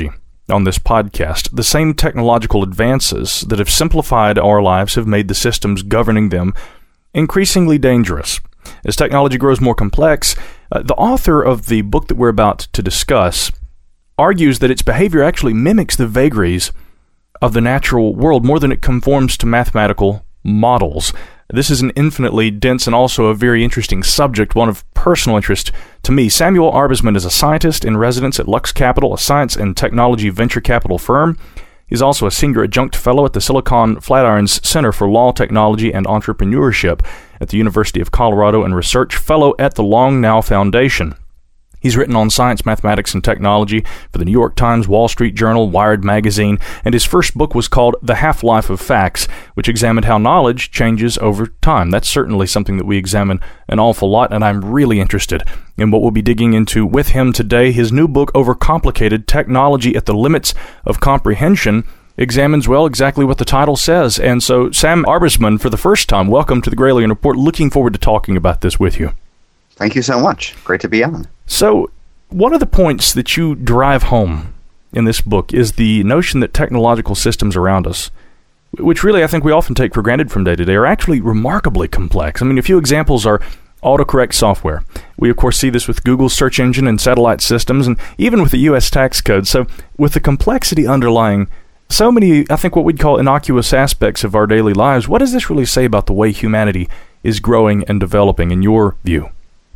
on this podcast. The same technological advances that have simplified our lives have made the systems governing them increasingly dangerous. As technology grows more complex, uh, the author of the book that we're about to discuss argues that its behavior actually mimics the vagaries of the natural world more than it conforms to mathematical models. This is an infinitely dense and also a very interesting subject, one of personal interest to me. Samuel Arbesman is a scientist in residence at Lux Capital, a science and technology venture capital firm. He's also a senior adjunct fellow at the Silicon Flatirons Center for Law, Technology, and Entrepreneurship at the University of Colorado and research fellow at the Long Now Foundation. He's written on science, mathematics, and technology for the New York Times, Wall Street Journal, Wired Magazine, and his first book was called The Half-Life of Facts, which examined how knowledge changes over time. That's certainly something that we examine an awful lot, and I'm really interested in what we'll be digging into with him today. His new book, Overcomplicated: Technology at the Limits of Comprehension, examines, well, exactly what the title says. And so, Sam Arbesman, for the first time, welcome to the Gralien Report. Looking forward to talking about this with you. Thank you so much. Great to be on. So, one of the points that you drive home in this book is the notion that technological systems around us, which really I think we often take for granted from day to day, are actually remarkably complex. I mean, a few examples are autocorrect software. We, of course, see this with Google's search engine and satellite systems, and even with the U S tax code. So, with the complexity underlying so many, I think, what we'd call innocuous aspects of our daily lives, what does this really say about the way humanity is growing and developing, in your view?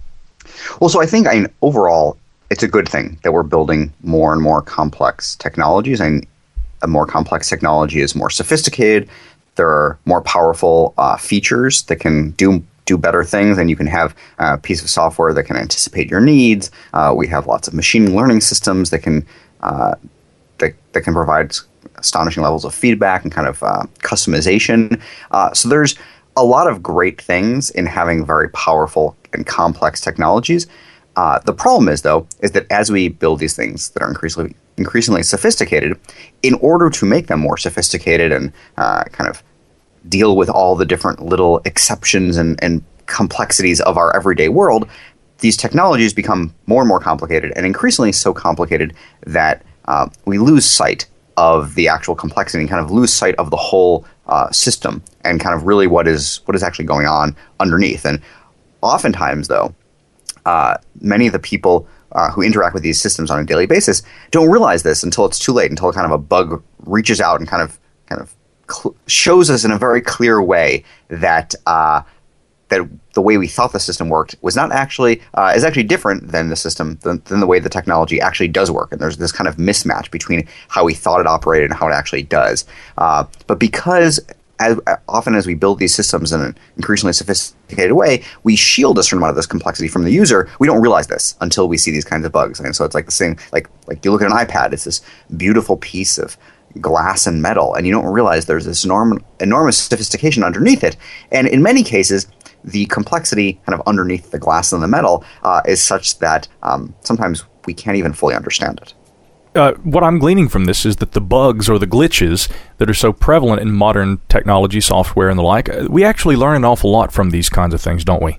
Well, so I think I mean, overall, it's a good thing that we're building more and more complex technologies. And a more complex technology is more sophisticated. There are more powerful uh, features that can do do better things, and you can have a piece of software that can anticipate your needs. Uh, we have lots of machine learning systems that can uh, that, that can provide astonishing levels of feedback and kind of uh, customization. Uh, so there's a lot of great things in having very powerful and complex technologies. Uh, the problem is, though, is that as we build these things that are increasingly increasingly sophisticated, in order to make them more sophisticated and uh, kind of deal with all the different little exceptions and, and complexities of our everyday world, these technologies become more and more complicated, and increasingly so complicated that uh, we lose sight of the actual complexity and kind of lose sight of the whole uh, system and kind of really what is what is actually going on underneath. And oftentimes, though, uh, many of the people uh, who interact with these systems on a daily basis don't realize this until it's too late, until kind of a bug reaches out and kind of kind of cl- shows us in a very clear way that uh, that the way we thought the system worked was not actually uh, is actually different than the system than, than the way the technology actually does work. And there's this kind of mismatch between how we thought it operated and how it actually does. Uh, but because as often as we build these systems in an increasingly sophisticated way, we shield a certain amount of this complexity from the user. We don't realize this until we see these kinds of bugs. And so it's like the same, like like you look at an iPad, it's this beautiful piece of glass and metal, and you don't realize there's this enorm- enormous sophistication underneath it. And in many cases, the complexity kind of underneath the glass and the metal uh, is such that um, sometimes we can't even fully understand it. Uh, what I'm gleaning from this is that the bugs or the glitches that are so prevalent in modern technology, software, and the like, we actually learn an awful lot from these kinds of things, don't we?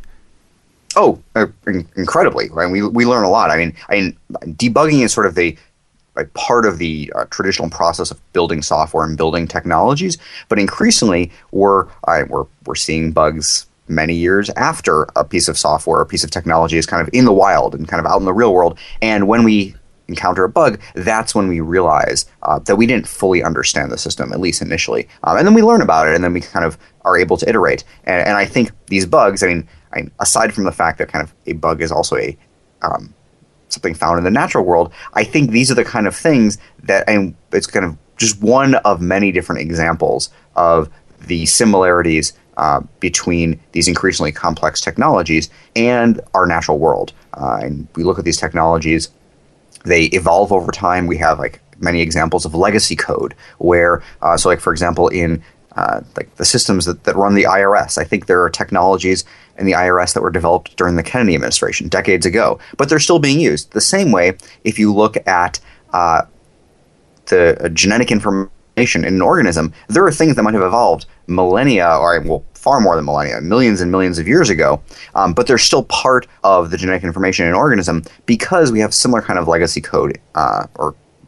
Oh, uh, in- incredibly. Right? We we learn a lot. I mean, I mean, debugging is sort of the like, part of the uh, traditional process of building software and building technologies, but increasingly we're uh, we're we're seeing bugs many years after a piece of software, a piece of technology is kind of in the wild and kind of out in the real world. And when we encounter a bug, that's when we realize uh, that we didn't fully understand the system, at least initially. Um, and then we learn about it, and then we kind of are able to iterate. And, and I think these bugs, I mean, I mean, aside from the fact that kind of a bug is also a um, something found in the natural world, I think these are the kind of things that, and it's kind of just one of many different examples of the similarities uh, between these increasingly complex technologies and our natural world. Uh, and we look at these technologies, they evolve over time. We have like many examples of legacy code where, uh, so like for example, in uh, like the systems that, that run the I R S, I think there are technologies in the I R S that were developed during the Kennedy administration decades ago, but they're still being used. The same way, if you look at uh, the uh, genetic information in an organism, there are things that might have evolved millennia, or well, far more than millennia, millions and millions of years ago, um, but they're still part of the genetic information in an organism because we have similar kind of legacy code uh, or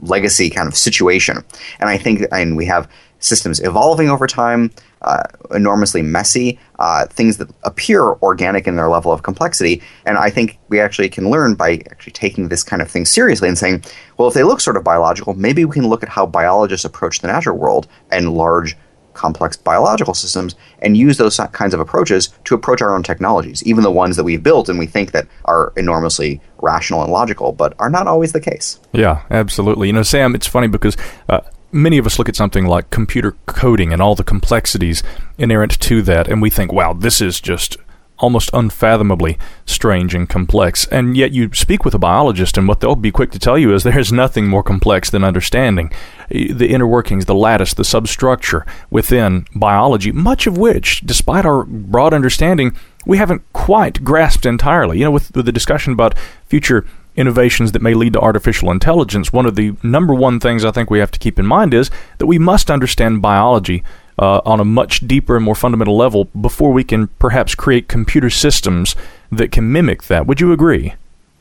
legacy kind of situation. And I think, and we have systems evolving over time, uh, enormously messy, uh, things that appear organic in their level of complexity. And I think we actually can learn by actually taking this kind of thing seriously and saying, well, if they look sort of biological, maybe we can look at how biologists approach the natural world and large, complex biological systems and use those kinds of approaches to approach our own technologies, even the ones that we've built and we think that are enormously rational and logical, but are not always the case. Yeah, absolutely. You know, Sam, it's funny because uh, many of us look at something like computer coding and all the complexities inherent to that, and we think, wow, this is just almost unfathomably strange and complex. And yet you speak with a biologist, and what they'll be quick to tell you is there's nothing more complex than understanding the inner workings, the lattice, the substructure within biology, much of which, despite our broad understanding, we haven't quite grasped entirely. You know, with, with the discussion about future innovations that may lead to artificial intelligence, one of the number one things I think we have to keep in mind is that we must understand biology uh, on a much deeper and more fundamental level before we can perhaps create computer systems that can mimic that. Would you agree?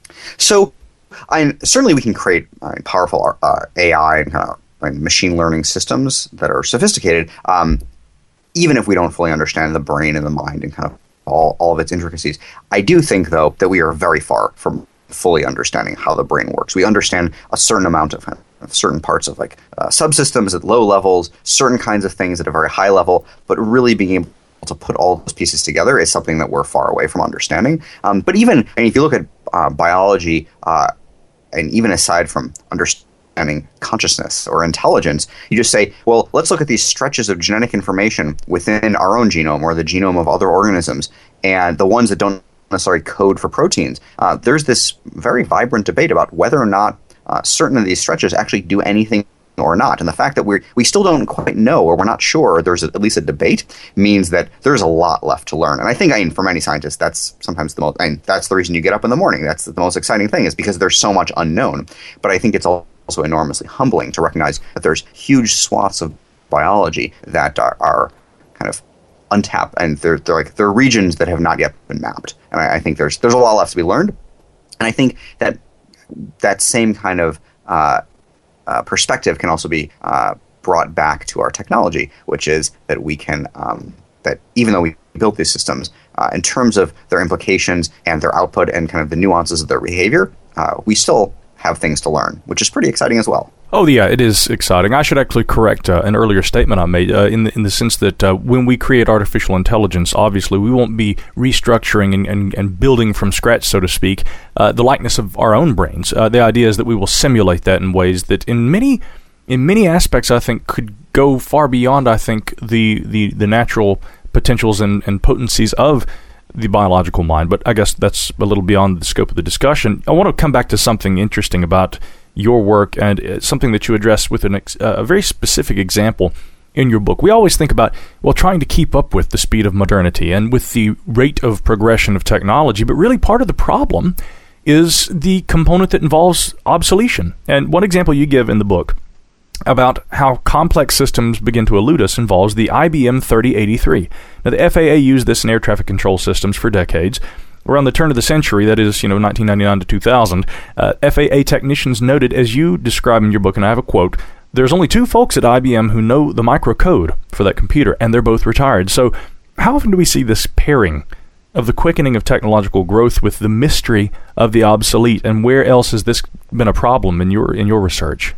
So, I, certainly we can create uh, powerful uh, A I and kind of like machine learning systems that are sophisticated, um, even if we don't fully understand the brain and the mind and kind of all, all of its intricacies. I do think, though, that we are very far from fully understanding how the brain works. We understand a certain amount of, of certain parts of like uh, subsystems at low levels, certain kinds of things at a very high level, but really being able to put all those pieces together is something that we're far away from understanding. Um, but even, and if you look at uh, biology, uh, and even aside from understanding consciousness or intelligence, you just say, well, let's look at these stretches of genetic information within our own genome or the genome of other organisms, and the ones that don't necessarily code for proteins. Uh, there's this very vibrant debate about whether or not uh, certain of these stretches actually do anything or not. And the fact that we we still don't quite know, or we're not sure, or there's a, at least a debate, means that there's a lot left to learn. And I think, I mean, for many scientists, that's sometimes the most, I mean, that's the reason you get up in the morning. That's the most exciting thing, is because there's so much unknown. But I think it's also enormously humbling to recognize that there's huge swaths of biology that are, are kind of untapped, and they're, they're like there are regions that have not yet been mapped. And I, I think there's there's a lot left to be learned. And I think that that same kind of uh, uh, perspective can also be uh, brought back to our technology, which is that we can um, that even though we built these systems, uh, in terms of their implications and their output and kind of the nuances of their behavior, uh, we still have things to learn, which is pretty exciting as well. Oh, yeah, it is exciting. I should actually correct uh, an earlier statement I made uh, in, the, in the sense that uh, when we create artificial intelligence, obviously we won't be restructuring and, and, and building from scratch, so to speak, uh, the likeness of our own brains. Uh, the idea is that we will simulate that in ways that in many in many aspects, I think, could go far beyond, I think, the, the, the natural potentials and, and potencies of the biological mind. But I guess that's a little beyond the scope of the discussion. I want to come back to something interesting about your work, and something that you address with an ex- uh, a very specific example in your book. We always think about, well, trying to keep up with the speed of modernity and with the rate of progression of technology, but really part of the problem is the component that involves obsolescence. And one example you give in the book about how complex systems begin to elude us involves the I B M thirty eighty-three. Now, the F A A used this in air traffic control systems for decades. Around the turn of the century, that is, you know, nineteen ninety-nine to two thousand, uh, F A A technicians noted, as you describe in your book, and I have a quote, "There's only two folks at I B M who know the microcode for that computer, and they're both retired." So how often do we see this pairing of the quickening of technological growth with the mystery of the obsolete, and where else has this been a problem in your in your research?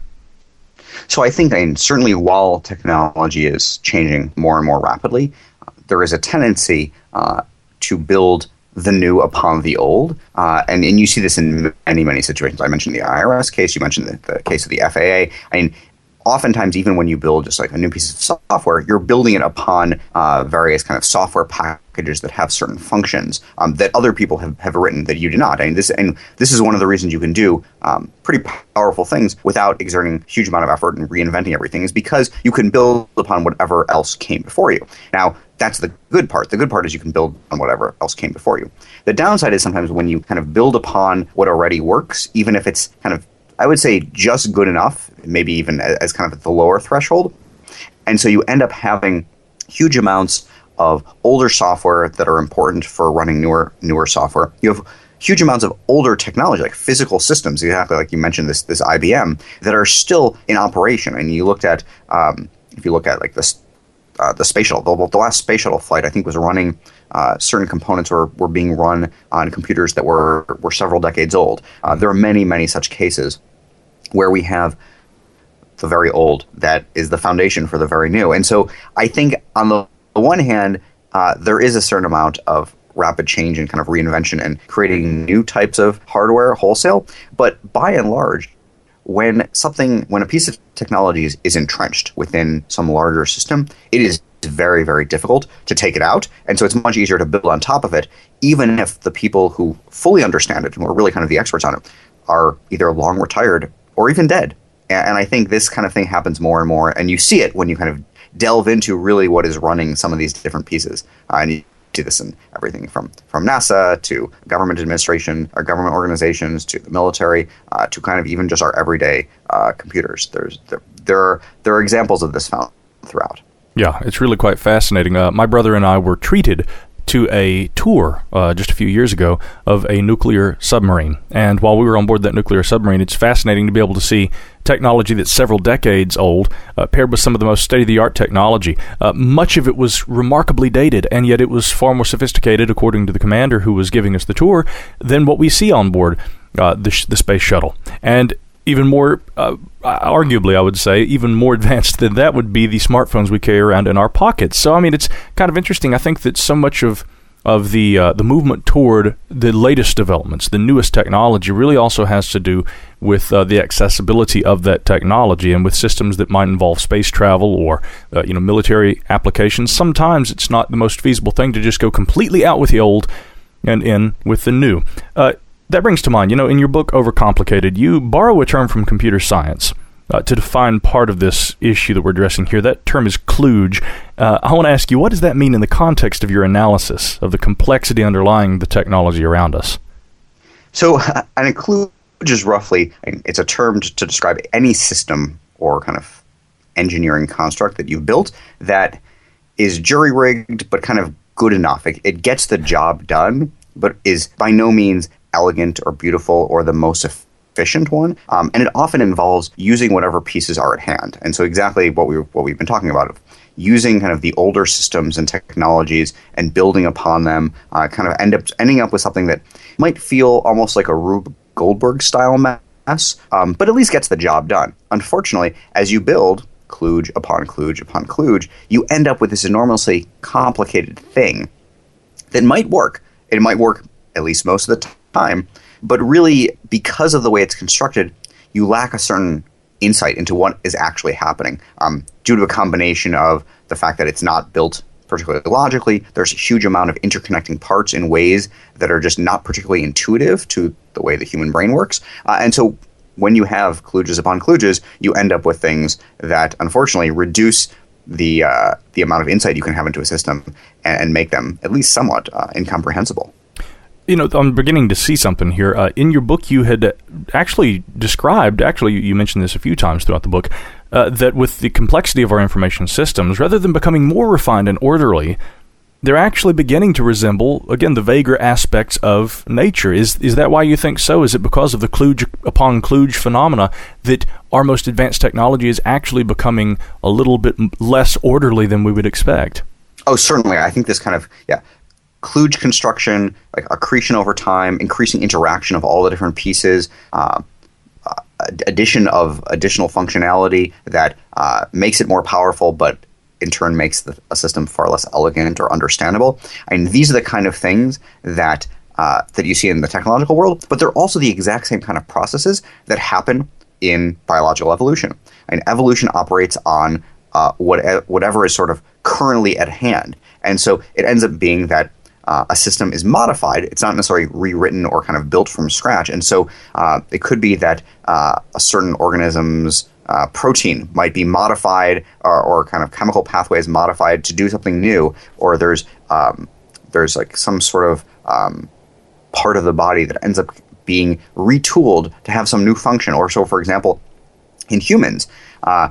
So I think, I mean, certainly while technology is changing more and more rapidly, uh, there is a tendency uh, to build the new upon the old. Uh, and, and you see this in many, many situations. I mentioned the I R S case. You mentioned the, the case of the F A A. I mean, oftentimes, even when you build just like a new piece of software, you're building it upon uh, various kind of software packages that have certain functions um, that other people have, have written that you do not. I mean, this and this is one of the reasons you can do um, pretty powerful things without exerting a huge amount of effort and reinventing everything, is because you can build upon whatever else came before you. Now, that's the good part. The good part is you can build on whatever else came before you. The downside is sometimes when you kind of build upon what already works, even if it's kind of, I would say, just good enough, maybe even as kind of at the lower threshold. And so you end up having huge amounts of older software that are important for running newer newer software. You have huge amounts of older technology, like physical systems, exactly like you mentioned, this this I B M, that are still in operation. And you looked at, um, if you look at like this, uh, the space shuttle, the, the last space shuttle flight, I think was running, uh, certain components were, were being run on computers that were, were several decades old. Uh, there are many, many such cases where we have the very old that is the foundation for the very new. And so I think on the one hand, uh, there is a certain amount of rapid change and kind of reinvention and creating new types of hardware wholesale. But by and large, when something, when a piece of technology is, is entrenched within some larger system, it is very, very difficult to take it out. And so it's much easier to build on top of it, even if the people who fully understand it and who are really kind of the experts on it are either long retired or even dead. And I think this kind of thing happens more and more. And you see it when you kind of delve into really what is running some of these different pieces. Uh, and you see this in everything from, from NASA to government administration, or government organizations, to the military, uh, to kind of even just our everyday uh, computers. There's there, there are there are examples of this found throughout. Yeah, it's really quite fascinating. Uh, my brother and I were treated to a tour uh, just a few years ago of a nuclear submarine. And while we were on board that nuclear submarine, it's fascinating to be able to see technology that's several decades old uh, paired with some of the most state-of-the-art technology. Uh, much of it was remarkably dated, and yet it was far more sophisticated, according to the commander who was giving us the tour, than what we see on board uh, the, sh- the space shuttle. And even more, uh, arguably, I would say, even more advanced than that would be the smartphones we carry around in our pockets. So, I mean, it's kind of interesting. I think that so much of of the uh, the movement toward the latest developments, the newest technology, really also has to do with uh, the accessibility of that technology, and with systems that might involve space travel or uh, you know military applications. Sometimes it's not the most feasible thing to just go completely out with the old and in with the new. Uh, That brings to mind, you know, in your book, Overcomplicated, you borrow a term from computer science uh, to define part of this issue that we're addressing here. That term is kludge. Uh, I want to ask you, what does that mean in the context of your analysis of the complexity underlying the technology around us? So an kludge is roughly, it's a term to describe any system or kind of engineering construct that you've built that is jury-rigged but kind of good enough. It, it gets the job done, but is by no means elegant or beautiful or the most efficient one, um, and it often involves using whatever pieces are at hand. And so exactly what we what we've been talking about, using kind of the older systems and technologies and building upon them, uh, kind of end up ending up with something that might feel almost like a Rube Goldberg style mess, um, but at least gets the job done. Unfortunately, as you build kludge upon kludge upon kludge, you end up with this enormously complicated thing that might work. It might work at least most of the time. time, but really, because of the way it's constructed, you lack a certain insight into what is actually happening. Um, due to a combination of the fact that it's not built particularly logically, there's a huge amount of interconnecting parts in ways that are just not particularly intuitive to the way the human brain works. Uh, and so when you have kludges upon kludges, you end up with things that unfortunately reduce the uh, the amount of insight you can have into a system and, and make them at least somewhat uh, incomprehensible. You know, I'm beginning to see something here. Uh, in your book, you had actually described, actually, you mentioned this a few times throughout the book, uh, that with the complexity of our information systems, rather than becoming more refined and orderly, they're actually beginning to resemble, again, the vaguer aspects of nature. Is is that why you think so? Is it because of the kludge upon kludge phenomena that our most advanced technology is actually becoming a little bit less orderly than we would expect? Oh, certainly. I think this kind of, yeah, kludge construction, like accretion over time, increasing interaction of all the different pieces, uh, uh, addition of additional functionality that uh, makes it more powerful, but in turn makes the, a system far less elegant or understandable. I mean, these are the kind of things that uh, that you see in the technological world, but they're also the exact same kind of processes that happen in biological evolution. And evolution operates on uh, what, whatever is sort of currently at hand. And so it ends up being that Uh, a system is modified. It's not necessarily rewritten or kind of built from scratch. And so uh, it could be that uh, a certain organism's uh, protein might be modified or, or kind of chemical pathways modified to do something new, or there's um, there's like some sort of um, part of the body that ends up being retooled to have some new function. Or so, for example, in humans, uh,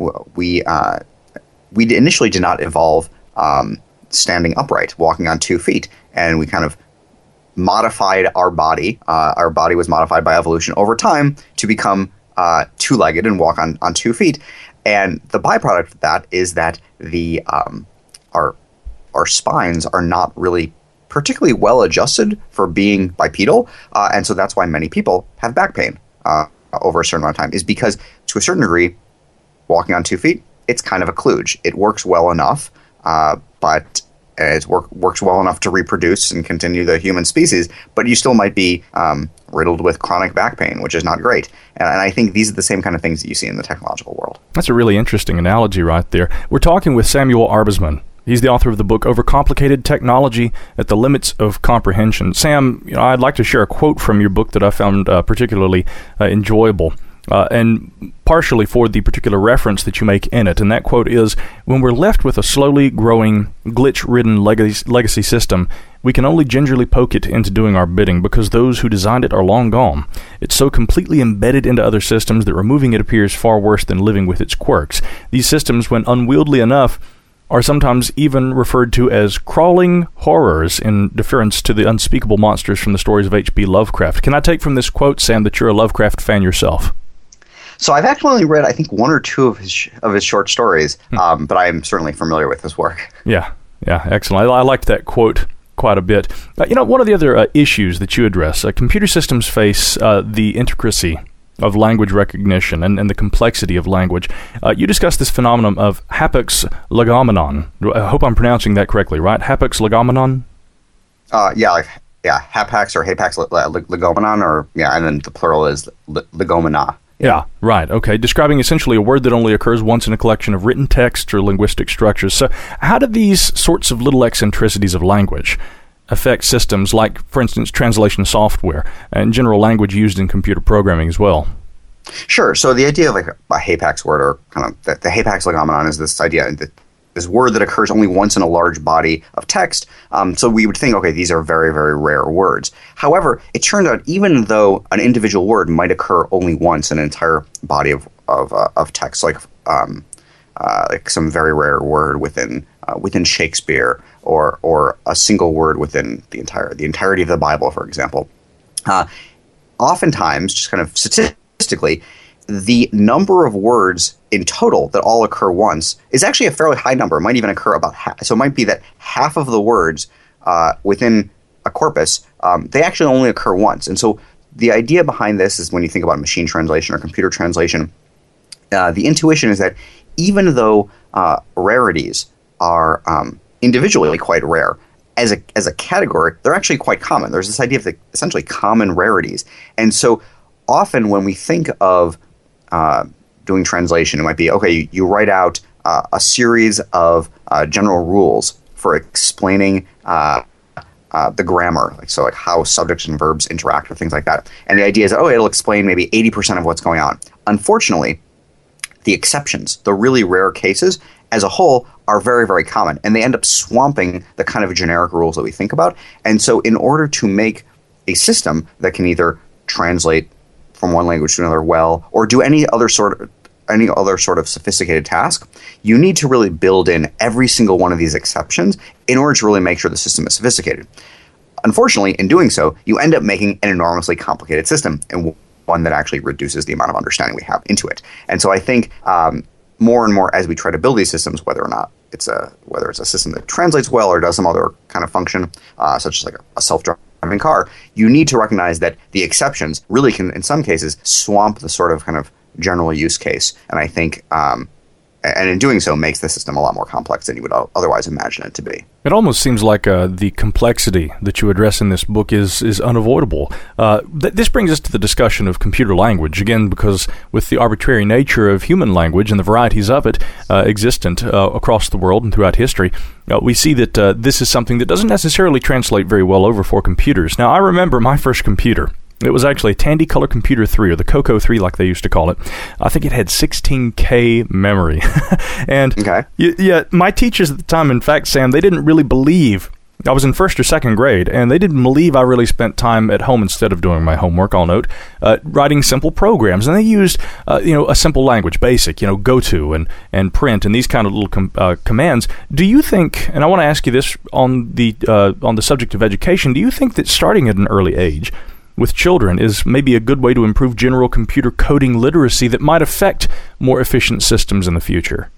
we uh, we initially did not evolve um, standing upright, walking on two feet, and we kind of modified our body. Uh, our body was modified by evolution over time to become uh, two-legged and walk on, on two feet. And the byproduct of that is that the um, our our spines are not really particularly well adjusted for being bipedal, uh, and so that's why many people have back pain uh, over a certain amount of time. Is because to a certain degree, walking on two feet, it's kind of a kludge. It works well enough, uh, but it work, works well enough to reproduce and continue the human species, but you still might be um, riddled with chronic back pain, which is not great. And, and I think these are the same kind of things that you see in the technological world. That's a really interesting analogy right there. We're talking with Samuel Arbesman. He's the author of the book Overcomplicated Technology at the Limits of Comprehension. Sam, you know, I'd like to share a quote from your book that I found uh, particularly uh, enjoyable. Uh, and partially for the particular reference that you make in it. And that quote is, "When we're left with a slowly growing, glitch-ridden legacy, legacy system, we can only gingerly poke it into doing our bidding because those who designed it are long gone. It's so completely embedded into other systems that removing it appears far worse than living with its quirks. These systems, when unwieldy enough, are sometimes even referred to as crawling horrors in deference to the unspeakable monsters from the stories of H P Lovecraft." Can I take from this quote, Sam, that you're a Lovecraft fan yourself? So I've actually only read, I think, one or two of his of his short stories, um, but I am certainly familiar with his work. Yeah, yeah, excellent. I, I liked that quote quite a bit. Uh, you know, one of the other uh, issues that you address, uh, computer systems face uh, the intricacy of language recognition and, and the complexity of language. Uh, you discuss this phenomenon of hapax legomenon. I hope I'm pronouncing that correctly, right? Hapax legomenon? Uh, yeah, like, yeah, hapax or hapax legomenon, or, yeah, and then the plural is legomena. Yeah, right. Okay. Describing essentially a word that only occurs once in a collection of written texts or linguistic structures. So how do these sorts of little eccentricities of language affect systems like, for instance, translation software and general language used in computer programming as well? Sure. So the idea of like a hapax word, or kind of the, the hapax legomenon, is this idea that this word that occurs only once in a large body of text. Um, so we would think, okay, these are very, very rare words. However, it turned out even though an individual word might occur only once in an entire body of of, uh, of text, like um, uh, like some very rare word within uh, within Shakespeare, or or a single word within the entire the entirety of the Bible, for example, uh, oftentimes, just kind of statistically, the number of words in total that all occur once is actually a fairly high number. It might even occur about half. So it might be that half of the words uh, within a corpus, um, they actually only occur once. And so the idea behind this is, when you think about machine translation or computer translation, uh, the intuition is that even though uh, rarities are um, individually quite rare, as a as a category, they're actually quite common. There's this idea of the essentially common rarities. And so often when we think of uh, doing translation, it might be, okay, you, you write out uh, a series of uh, general rules for explaining uh, uh, the grammar, like so like how subjects and verbs interact with things like that. And the idea is, oh, it'll explain maybe eighty percent of what's going on. Unfortunately, the exceptions, the really rare cases, as a whole, are very, very common, and they end up swamping the kind of generic rules that we think about. And so in order to make a system that can either translate from one language to another well, or do any other sort of any other sort of sophisticated task, you need to really build in every single one of these exceptions in order to really make sure the system is sophisticated. Unfortunately, in doing so, you end up making an enormously complicated system, and one that actually reduces the amount of understanding we have into it. And so I think um, more and more as we try to build these systems, whether or not it's a whether it's a system that translates well or does some other kind of function, uh, such as like a self-driving car, you need to recognize that the exceptions really can, in some cases, swamp the sort of kind of general use case. And I think, um, and in doing so, makes the system a lot more complex than you would otherwise imagine it to be. It almost seems like uh, the complexity that you address in this book is is unavoidable. Uh, th- this brings us to the discussion of computer language, again, because with the arbitrary nature of human language and the varieties of it uh, existent uh, across the world and throughout history, uh, we see that uh, this is something that doesn't necessarily translate very well over for computers. Now, I remember my first computer. It was actually a Tandy Color Computer three, or the Coco three like they used to call it. I think it had sixteen K memory. and okay. y- yeah, my teachers at the time, in fact, Sam, they didn't really believe I was in first or second grade, and they didn't believe I really spent time at home instead of doing my homework, I'll note, uh, writing simple programs. And they used, uh, you know, a simple language, BASIC, you know, go to and, and print and these kind of little com- uh, commands. Do you think, and I want to ask you this on the uh, on the subject of education, do you think that starting at an early age with children is maybe a good way to improve general computer coding literacy that might affect more efficient systems in the future?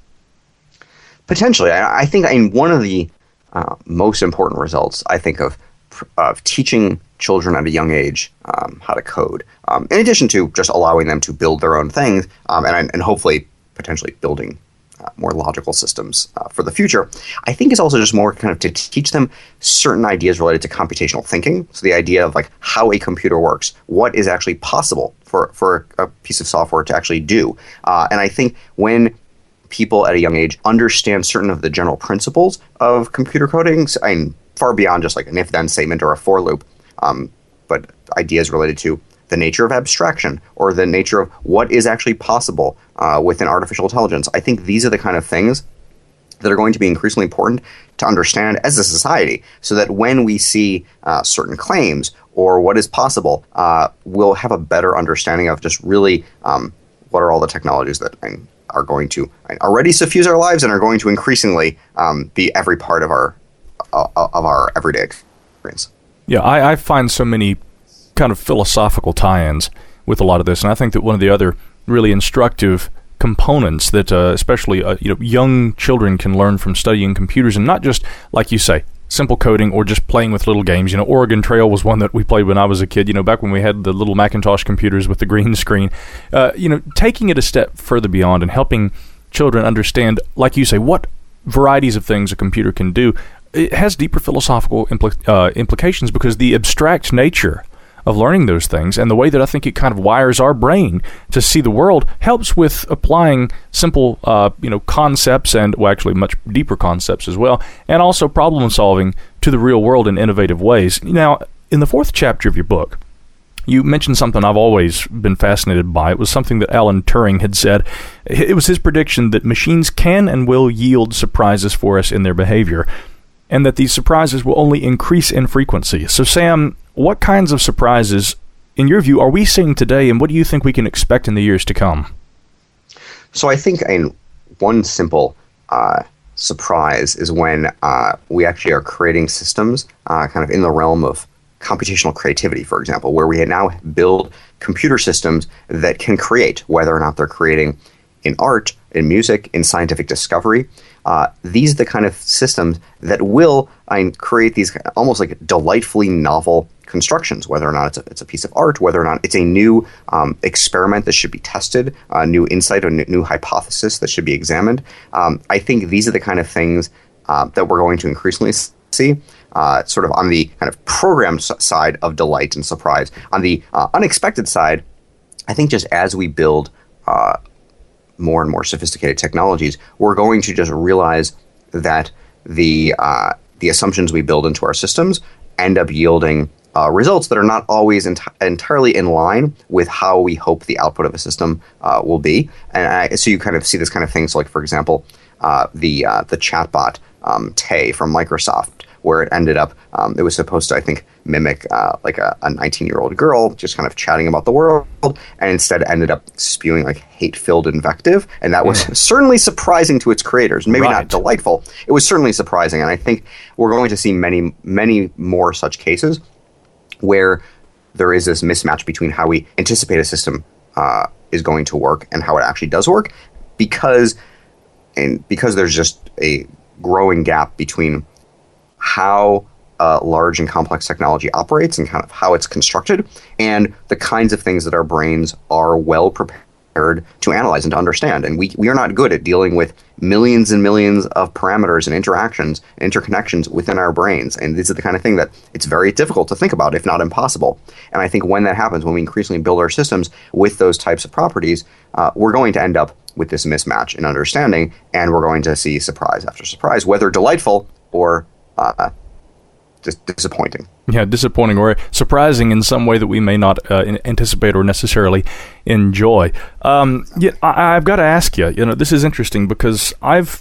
Potentially. I, I think I mean, one of the Uh, most important results, I think, of of teaching children at a young age um, how to code, um, in addition to just allowing them to build their own things, um, and and hopefully potentially building uh, more logical systems uh, for the future. I think it's also just more kind of to teach them certain ideas related to computational thinking. So the idea of like how a computer works, what is actually possible for for a piece of software to actually do, uh, and I think when people at a young age understand certain of the general principles of computer coding, I mean, far beyond just like an if-then statement or a for loop, um, but ideas related to the nature of abstraction or the nature of what is actually possible uh, within artificial intelligence. I think these are the kind of things that are going to be increasingly important to understand as a society, so that when we see uh, certain claims or what is possible, uh, we'll have a better understanding of just really um, what are all the technologies that I mean, are going to already suffuse our lives and are going to increasingly um, be every part of our uh, of our everyday experience. Yeah, I, I find so many kind of philosophical tie-ins with a lot of this, and I think that one of the other really instructive components that uh, especially uh, you know young children can learn from studying computers, and not just, like you say, simple coding or just playing with little games. You know, Oregon Trail was one that we played when I was a kid, you know, back when we had the little Macintosh computers with the green screen. Uh, you know, taking it a step further beyond and helping children understand, like you say, what varieties of things a computer can do. It has deeper philosophical impl- uh, implications, because the abstract nature of learning those things and the way that I think it kind of wires our brain to see the world helps with applying simple, uh, you know, concepts and, well, actually much deeper concepts as well, and also problem solving to the real world in innovative ways. Now, in the fourth chapter of your book, you mentioned something I've always been fascinated by. It was something that Alan Turing had said. It was his prediction that machines can and will yield surprises for us in their behavior, and that these surprises will only increase in frequency. So, Sam, what kinds of surprises, in your view, are we seeing today, and what do you think we can expect in the years to come? So I think I mean, one simple uh, surprise is when uh, we actually are creating systems uh, kind of in the realm of computational creativity, for example, where we now build computer systems that can create, whether or not they're creating in art, in music, in scientific discovery. Uh, these are the kind of systems that will I mean, create these almost like delightfully novel constructions, whether or not it's a, it's a piece of art, whether or not it's a new um, experiment that should be tested, a new insight, a new, new hypothesis that should be examined. Um, I think these are the kind of things uh, that we're going to increasingly see, uh, sort of on the kind of programmed side of delight and surprise. On the uh, unexpected side, I think just as we build uh, more and more sophisticated technologies, we're going to just realize that the uh, the assumptions we build into our systems end up yielding uh, results that are not always ent- entirely in line with how we hope the output of a system uh, will be. And I, so you kind of see this kind of thing. So, like for example, uh, the uh, the chatbot um, Tay from Microsoft, where it ended up, um, it was supposed to, I think, mimic uh, like a nineteen-year-old girl just kind of chatting about the world, and instead ended up spewing like hate-filled invective. And that was mm. certainly surprising to its creators. Maybe right. not delightful. It was certainly surprising. And I think we're going to see many, many more such cases where there is this mismatch between how we anticipate a system uh, is going to work and how it actually does work, because and because there's just a growing gap between how uh, large and complex technology operates and kind of how it's constructed, and the kinds of things that our brains are well prepared to analyze and to understand. And we we are not good at dealing with millions and millions of parameters and interactions, interconnections within our brains. And this is the kind of thing that it's very difficult to think about, if not impossible. And I think when that happens, when we increasingly build our systems with those types of properties, uh, we're going to end up with this mismatch in understanding, and we're going to see surprise after surprise, whether delightful or uh, dis- disappointing. Yeah, disappointing or surprising in some way that we may not uh, in- anticipate or necessarily enjoy. Um, yeah, I- I've got to ask you, you know, this is interesting because I've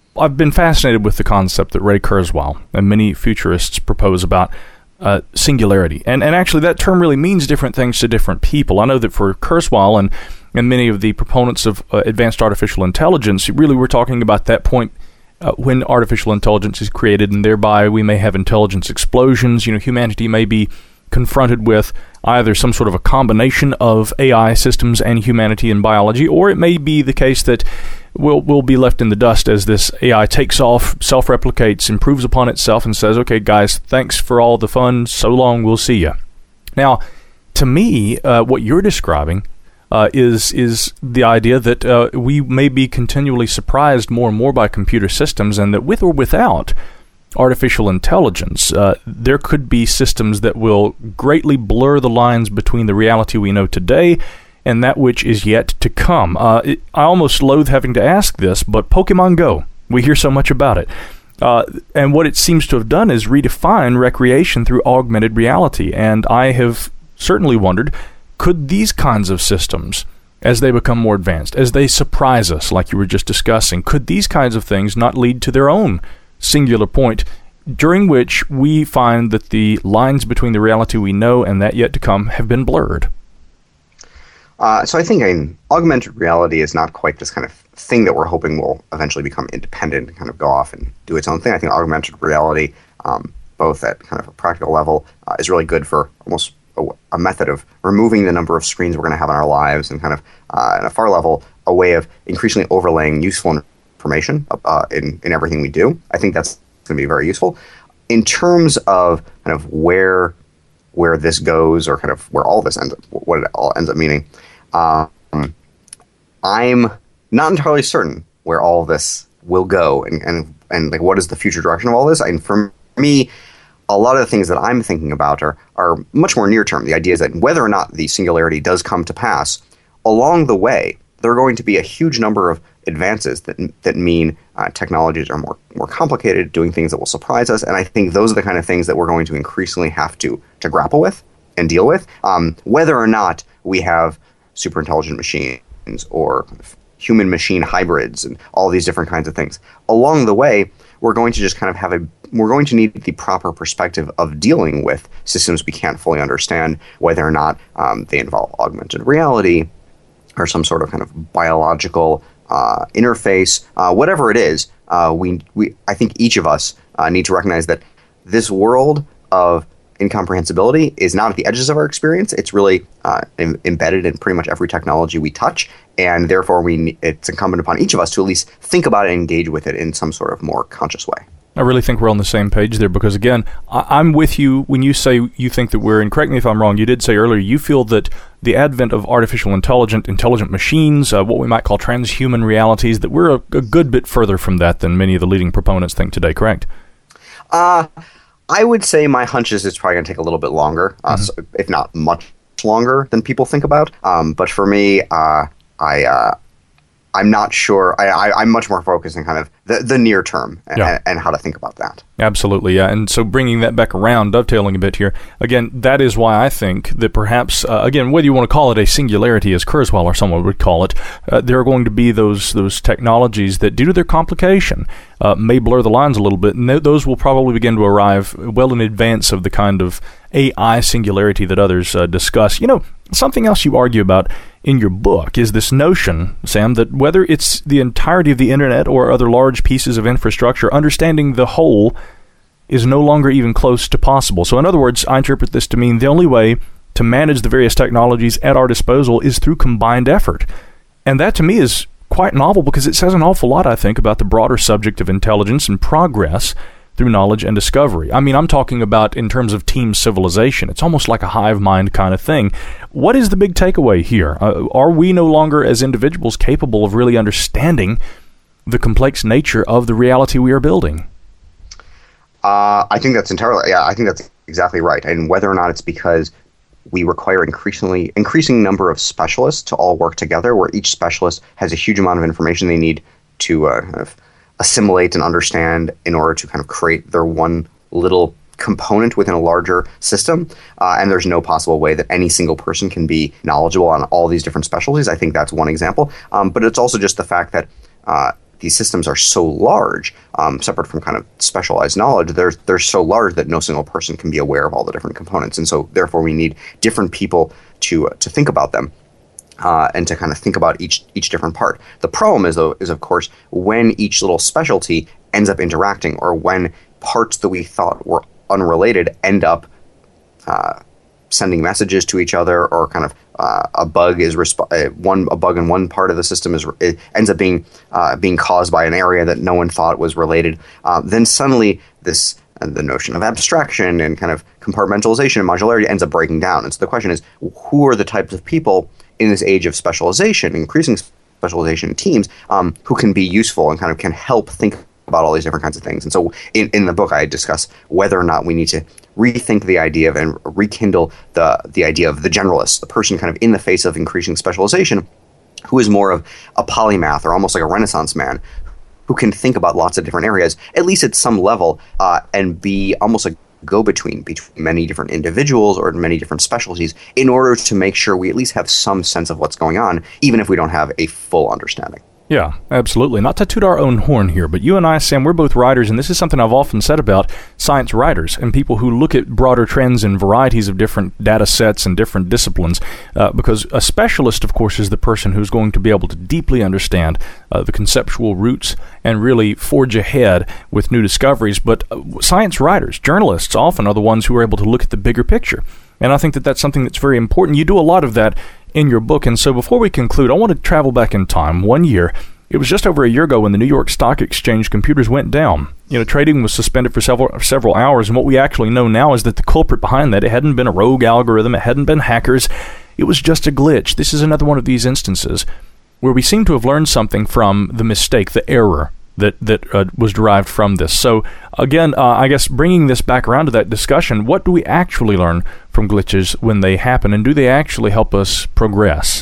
I've been fascinated with the concept that Ray Kurzweil and many futurists propose about uh, singularity. And and actually that term really means different things to different people. I know that for Kurzweil and, and many of the proponents of uh, advanced artificial intelligence, really we're talking about that point uh, when artificial intelligence is created, and thereby we may have intelligence explosions. You know, humanity may be confronted with either some sort of a combination of A I systems and humanity and biology, or it may be the case that we'll, we'll be left in the dust as this A I takes off, self-replicates, improves upon itself, and says, okay, guys, thanks for all the fun, so long, we'll see you. Now, to me, uh, what you're describing uh, is is the idea that uh, we may be continually surprised more and more by computer systems, and that with or without artificial intelligence, uh, there could be systems that will greatly blur the lines between the reality we know today and that which is yet to come. Uh, it, I almost loathe having to ask this, but Pokemon Go, we hear so much about it. Uh, and what it seems to have done is redefine recreation through augmented reality. And I have certainly wondered, could these kinds of systems, as they become more advanced, as they surprise us, like you were just discussing, could these kinds of things not lead to their own singular point during which we find that the lines between the reality we know and that yet to come have been blurred? Uh, so I think I mean, augmented reality is not quite this kind of thing that we're hoping will eventually become independent and kind of go off and do its own thing. I think augmented reality, um, both at kind of a practical level, uh, is really good for almost a, a method of removing the number of screens we're going to have in our lives, and kind of uh, at a far level, a way of increasingly overlaying useful information uh, in, in everything we do. I think that's going to be very useful. In terms of kind of where where this goes, or kind of where all this ends up, what it all ends up meaning, um, I'm not entirely certain where all this will go, and, and, and like what is the future direction of all this. And for me, a lot of the things that I'm thinking about are, are much more near term. The idea is that whether or not the singularity does come to pass, along the way, there are going to be a huge number of advances that that mean uh, technologies are more more complicated, doing things that will surprise us, and I think those are the kind of things that we're going to increasingly have to to grapple with and deal with. Um, whether or not we have super intelligent machines or human-machine hybrids and all these different kinds of things, along the way, we're going to just kind of have a we're going to need the proper perspective of dealing with systems we can't fully understand, whether or not um, they involve augmented reality or some sort of kind of biological uh, interface, uh, whatever it is. Uh, we, we, I think each of us uh, need to recognize that this world of incomprehensibility is not at the edges of our experience. It's really uh, em- embedded in pretty much every technology we touch, and therefore we it's incumbent upon each of us to at least think about it and engage with it in some sort of more conscious way. I really think we're on the same page there, because, again, I- I'm with you when you say you think that we're, and correct me if I'm wrong, you did say earlier, you feel that the advent of artificial intelligent, intelligent machines, uh, what we might call transhuman realities, that we're a, a good bit further from that than many of the leading proponents think today, correct? Uh, I would say my hunch is it's probably going to take a little bit longer, uh, mm-hmm. so, if not much longer than people think about. Um, but for me, uh, I... Uh, I'm not sure. I, I, I'm much more focused on kind of the, the near term and, yeah. and how to think about that. Absolutely, yeah. And so bringing that back around, dovetailing a bit here, again, that is why I think that perhaps, uh, again, whether you want to call it a singularity, as Kurzweil or someone would call it, uh, there are going to be those those technologies that, due to their complication, uh, may blur the lines a little bit, and th- those will probably begin to arrive well in advance of the kind of A I singularity that others uh, discuss. You know, something else you argue about in your book is this notion, Sam, that whether it's the entirety of the internet or other large pieces of infrastructure, understanding the whole is no longer even close to possible. So in other words, I interpret this to mean the only way to manage the various technologies at our disposal is through combined effort. And that to me is quite novel, because it says an awful lot, I think, about the broader subject of intelligence and progress through knowledge and discovery. I mean, I'm talking about in terms of team civilization. It's almost like a hive mind kind of thing. What is the big takeaway here? Uh, are we no longer, as individuals, capable of really understanding the complex nature of the reality we are building? Uh, I think that's entirely, yeah, I think that's exactly right. And whether or not it's because we require increasingly increasing number of specialists to all work together, where each specialist has a huge amount of information they need to uh, kind of assimilate and understand in order to kind of create their one little component within a larger system, uh, and there's no possible way that any single person can be knowledgeable on all these different specialties. I think that's one example. Um, but it's also just the fact that uh, these systems are so large, um, separate from kind of specialized knowledge, they're, they're so large that no single person can be aware of all the different components. And so therefore we need different people to uh, to think about them. Uh, and to kind of think about each each different part. The problem is, though, is of course when each little specialty ends up interacting, or when parts that we thought were unrelated end up uh, sending messages to each other, or kind of uh, a bug is resp- uh, one a bug in one part of the system is it ends up being uh, being caused by an area that no one thought was related. Uh, then suddenly this and the notion of abstraction and kind of compartmentalization and modularity ends up breaking down. And so the question is, who are the types of people in this age of specialization, increasing specialization in teams, um, who can be useful and kind of can help think about all these different kinds of things. And so in, in the book, I discuss whether or not we need to rethink the idea of and rekindle the, the idea of the generalist, the person kind of in the face of increasing specialization, who is more of a polymath or almost like a Renaissance man, who can think about lots of different areas, at least at some level, uh, and be almost a go-between between many different individuals or many different specialties in order to make sure we at least have some sense of what's going on, even if we don't have a full understanding. Yeah, absolutely. Not to toot our own horn here, but you and I, Sam, we're both writers, and this is something I've often said about science writers and people who look at broader trends and varieties of different data sets and different disciplines, uh, because a specialist, of course, is the person who's going to be able to deeply understand uh, the conceptual roots and really forge ahead with new discoveries. But uh, science writers, journalists, often are the ones who are able to look at the bigger picture. And I think that that's something that's very important. You do a lot of that in your book. And so before we conclude, I want to travel back in time one year. It was just over a year ago when the New York Stock Exchange computers went down. You know, trading was suspended for several several hours, and what we actually know now is that the culprit behind that, it hadn't been a rogue algorithm, it hadn't been hackers, it was just a glitch. This is another one of these instances where we seem to have learned something from the mistake, the error that that uh, was derived from this. So again, uh, I guess bringing this back around to that discussion, what do we actually learn from glitches when they happen, and do they actually help us progress?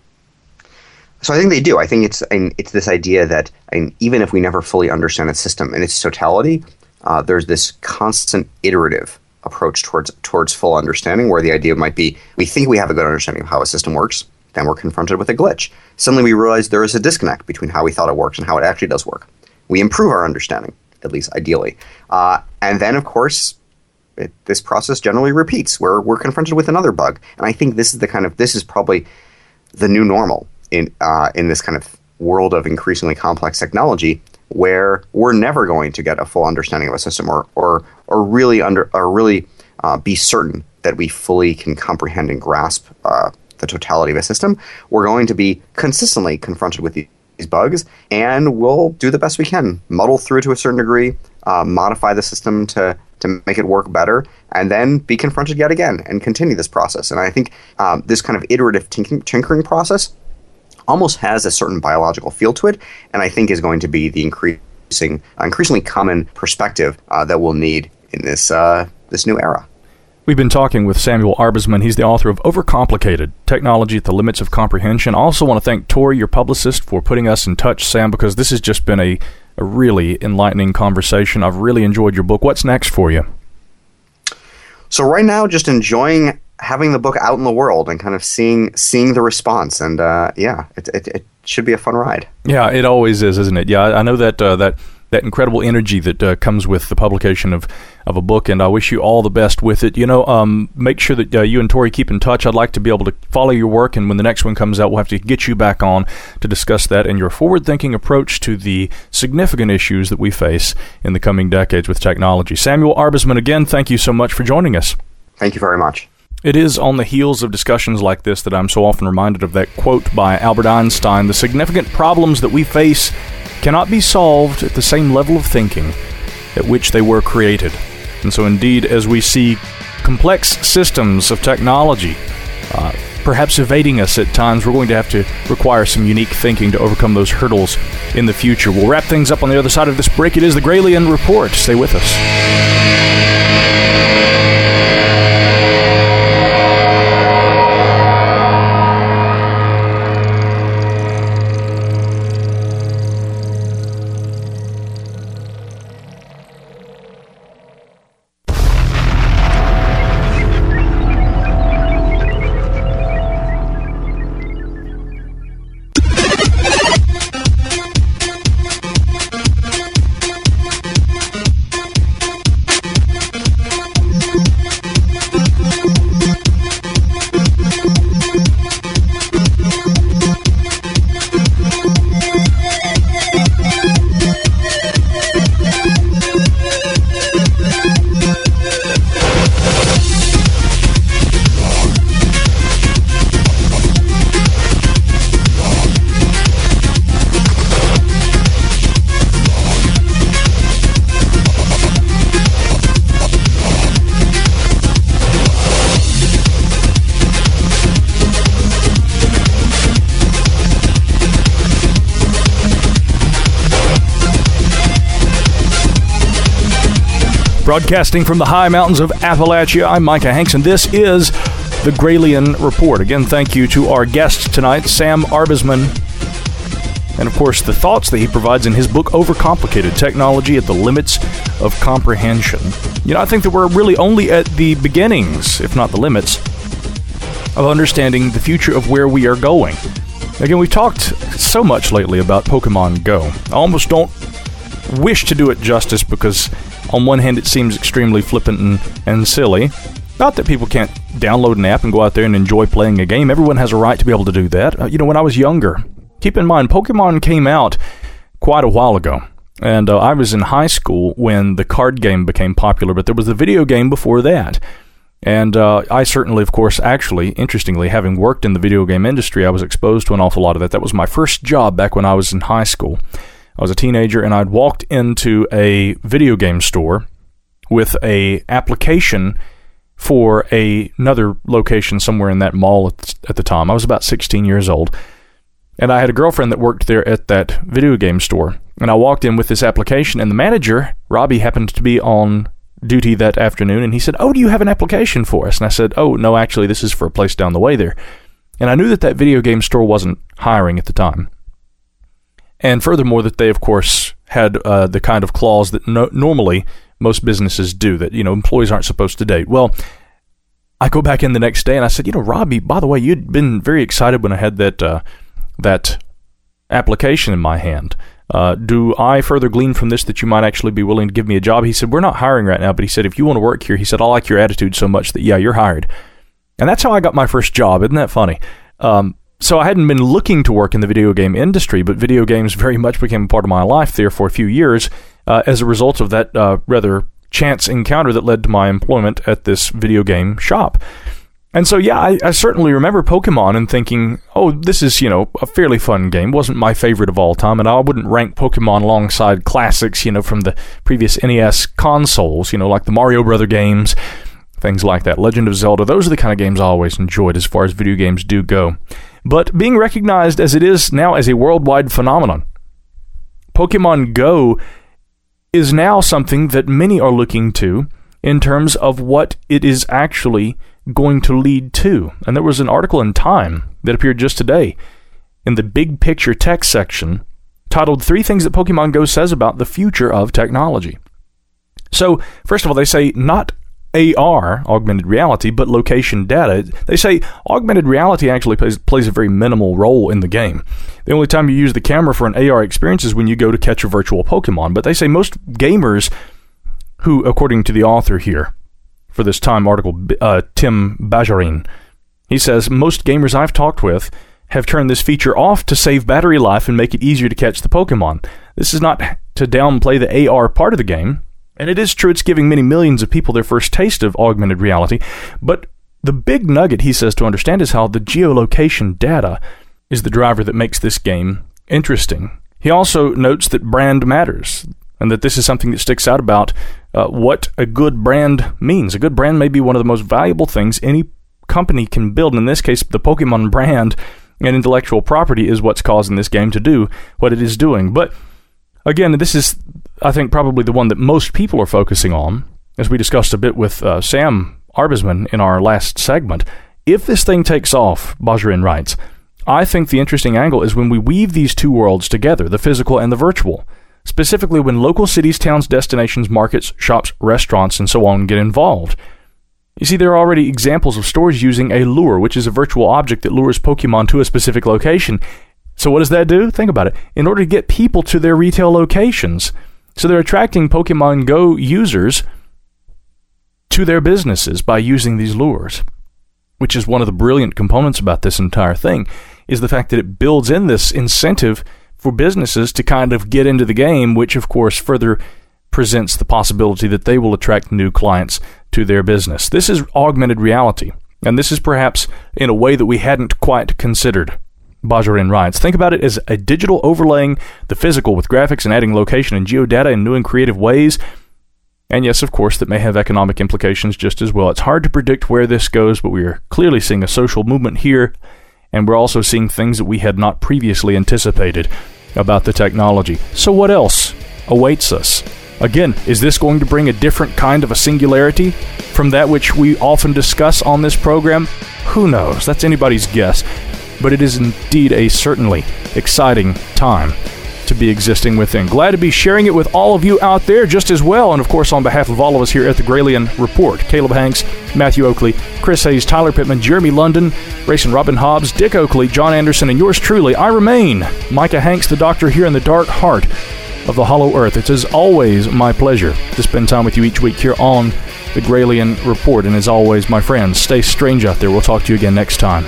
So I think they do. I think it's and it's this idea that and even if we never fully understand a system in its totality, uh, there's this constant iterative approach towards towards full understanding, where the idea might be we think we have a good understanding of how a system works, then we're confronted with a glitch. Suddenly we realize there is a disconnect between how we thought it works and how it actually does work. We improve our understanding, at least ideally. Uh, and then, of course, it, this process generally repeats, where we're confronted with another bug. And I think this is the kind of, this is probably the new normal in uh, in this kind of world of increasingly complex technology, where we're never going to get a full understanding of a system, or or or really under or really uh, be certain that we fully can comprehend and grasp uh, the totality of a system. We're going to be consistently confronted with these bugs, and we'll do the best we can, muddle through to a certain degree, uh, modify the system to to make it work better, and then be confronted yet again and continue this process. And I think um, this kind of iterative tinking, tinkering process almost has a certain biological feel to it, and I think is going to be the increasing, uh, increasingly common perspective uh, that we'll need in this uh, this new era. We've been talking with Samuel Arbesman. He's the author of Overcomplicated, Technology at the Limits of Comprehension. I also want to thank Tori, your publicist, for putting us in touch, Sam, because this has just been a, a really enlightening conversation. I've really enjoyed your book. What's next for you? So right now, just enjoying having the book out in the world and kind of seeing seeing the response. And uh, yeah, it, it, it should be a fun ride. Yeah, it always is, isn't it? Yeah, I know that uh, that that incredible energy that uh, comes with the publication of, of a book, and I wish you all the best with it. You know, um, make sure that uh, you and Tori keep in touch. I'd like to be able to follow your work, and when the next one comes out, we'll have to get you back on to discuss that and your forward-thinking approach to the significant issues that we face in the coming decades with technology. Samuel Arbesman, again, thank you so much for joining us. Thank you very much. It is on the heels of discussions like this that I'm so often reminded of that quote by Albert Einstein: the significant problems that we face cannot be solved at the same level of thinking at which they were created. And so indeed, as we see complex systems of technology uh, perhaps evading us at times, we're going to have to require some unique thinking to overcome those hurdles in the future. We'll wrap things up on the other side of this break. It is the Gralien Report. Stay with us. Broadcasting from the high mountains of Appalachia, I'm Micah Hanks, and this is the Gralien Report. Again, thank you to our guest tonight, Sam Arbesman, and of course the thoughts that he provides in his book, Overcomplicated: Technology at the Limits of Comprehension. You know, I think that we're really only at the beginnings, if not the limits, of understanding the future of where we are going. Again, we've talked so much lately about Pokemon Go. I almost don't wish to do it justice because on one hand it seems extremely flippant and, and silly. Not that people can't download an app and go out there and enjoy playing a game. Everyone has a right to be able to do that. Uh, you know, when I was younger, keep in mind, Pokemon came out quite a while ago. And uh, I was in high school when the card game became popular, but there was the video game before that. And uh, I certainly, of course, actually, interestingly, having worked in the video game industry, I was exposed to an awful lot of that. That was my first job back when I was in high school. I was a teenager, and I'd walked into a video game store with a application for a, another location somewhere in that mall at, at the time. I was about sixteen years old, and I had a girlfriend that worked there at that video game store. And I walked in with this application, and the manager, Robbie, happened to be on duty that afternoon, and he said, "Oh, do you have an application for us?" And I said, "Oh, no, actually, this is for a place down the way there." And I knew that that video game store wasn't hiring at the time. And furthermore, that they, of course, had uh, the kind of clause that no- normally most businesses do, that, you know, employees aren't supposed to date. Well, I go back in the next day, and I said, "You know, Robbie, by the way, you'd been very excited when I had that uh, that application in my hand. Uh, do I further glean from this that you might actually be willing to give me a job?" He said, "We're not hiring right now, but he said, if you want to work here," he said, "I like your attitude so much that, yeah, you're hired." And that's how I got my first job. Isn't that funny? Um, so I hadn't been looking to work in the video game industry, but video games very much became a part of my life there for a few years uh, as a result of that uh, rather chance encounter that led to my employment at this video game shop. And so, yeah, I, I certainly remember Pokemon and thinking, oh, this is, you know, a fairly fun game. Wasn't my favorite of all time, and I wouldn't rank Pokemon alongside classics, you know, from the previous N E S consoles, you know, like the Mario Brother games, things like that. Legend of Zelda, those are the kind of games I always enjoyed as far as video games do go. But being recognized as it is now as a worldwide phenomenon, Pokemon Go is now something that many are looking to in terms of what it is actually going to lead to. And there was an article in Time that appeared just today in the big picture tech section titled Three Things That Pokemon Go Says About the Future of Technology. So, first of all, they say not A R, augmented reality, but location data. They say augmented reality actually plays, plays a very minimal role in the game. The only time you use the camera for an A R experience is when you go to catch a virtual Pokemon. But they say most gamers who, according to the author here, for this Time article, uh, Tim Bajarin, he says, most gamers I've talked with have turned this feature off to save battery life and make it easier to catch the Pokemon. This is not to downplay the A R part of the game, and it is true it's giving many millions of people their first taste of augmented reality, but the big nugget, he says, to understand is how the geolocation data is the driver that makes this game interesting. He also notes that brand matters, and that this is something that sticks out about uh, what a good brand means. A good brand may be one of the most valuable things any company can build. In this case, the Pokemon brand and intellectual property is what's causing this game to do what it is doing. But again, this is, I think, probably the one that most people are focusing on, as we discussed a bit with uh, Sam Arbesman in our last segment. If this thing takes off, Bajarin writes, I think the interesting angle is when we weave these two worlds together, the physical and the virtual. Specifically when local cities, towns, destinations, markets, shops, restaurants, and so on get involved. You see, there are already examples of stores using a lure, which is a virtual object that lures Pokemon to a specific location. So what does that do? Think about it. In order to get people to their retail locations. So they're attracting Pokemon Go users to their businesses by using these lures, which is one of the brilliant components about this entire thing, is the fact that it builds in this incentive for businesses to kind of get into the game, which of course further presents the possibility that they will attract new clients to their business. This is augmented reality, and this is perhaps in a way that we hadn't quite considered. Bajarin writes, think about it as a digital overlaying the physical with graphics and adding location and geodata in new and creative ways. And yes, of course, that may have economic implications just as well. It's hard to predict where this goes, but we are clearly seeing a social movement here, and we're also seeing things that we had not previously anticipated about the technology. So what else awaits us? Again, is this going to bring a different kind of a singularity from that which we often discuss on this program? Who knows? That's anybody's guess. But it is indeed a certainly exciting time to be existing within. Glad to be sharing it with all of you out there just as well. And of course, on behalf of all of us here at the Gralien Report, Caleb Hanks, Matthew Oakley, Chris Hayes, Tyler Pittman, Jeremy London, Rayson Robin Hobbs, Dick Oakley, John Anderson, and yours truly, I remain Micah Hanks, the doctor here in the dark heart of the hollow earth. It's as always my pleasure to spend time with you each week here on the Gralien Report. And as always, my friends, stay strange out there. We'll talk to you again next time.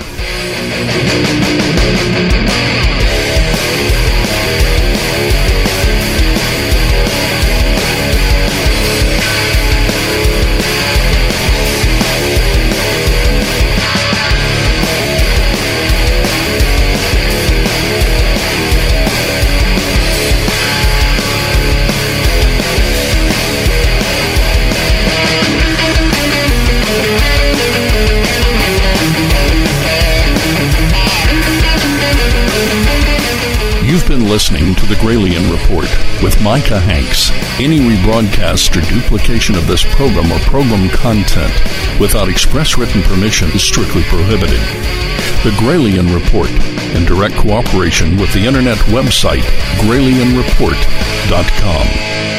You've been listening to the Gralien Report with Micah Hanks. Any rebroadcast or duplication of this program or program content without express written permission is strictly prohibited. The Gralien Report, in direct cooperation with the internet website gralien report dot com.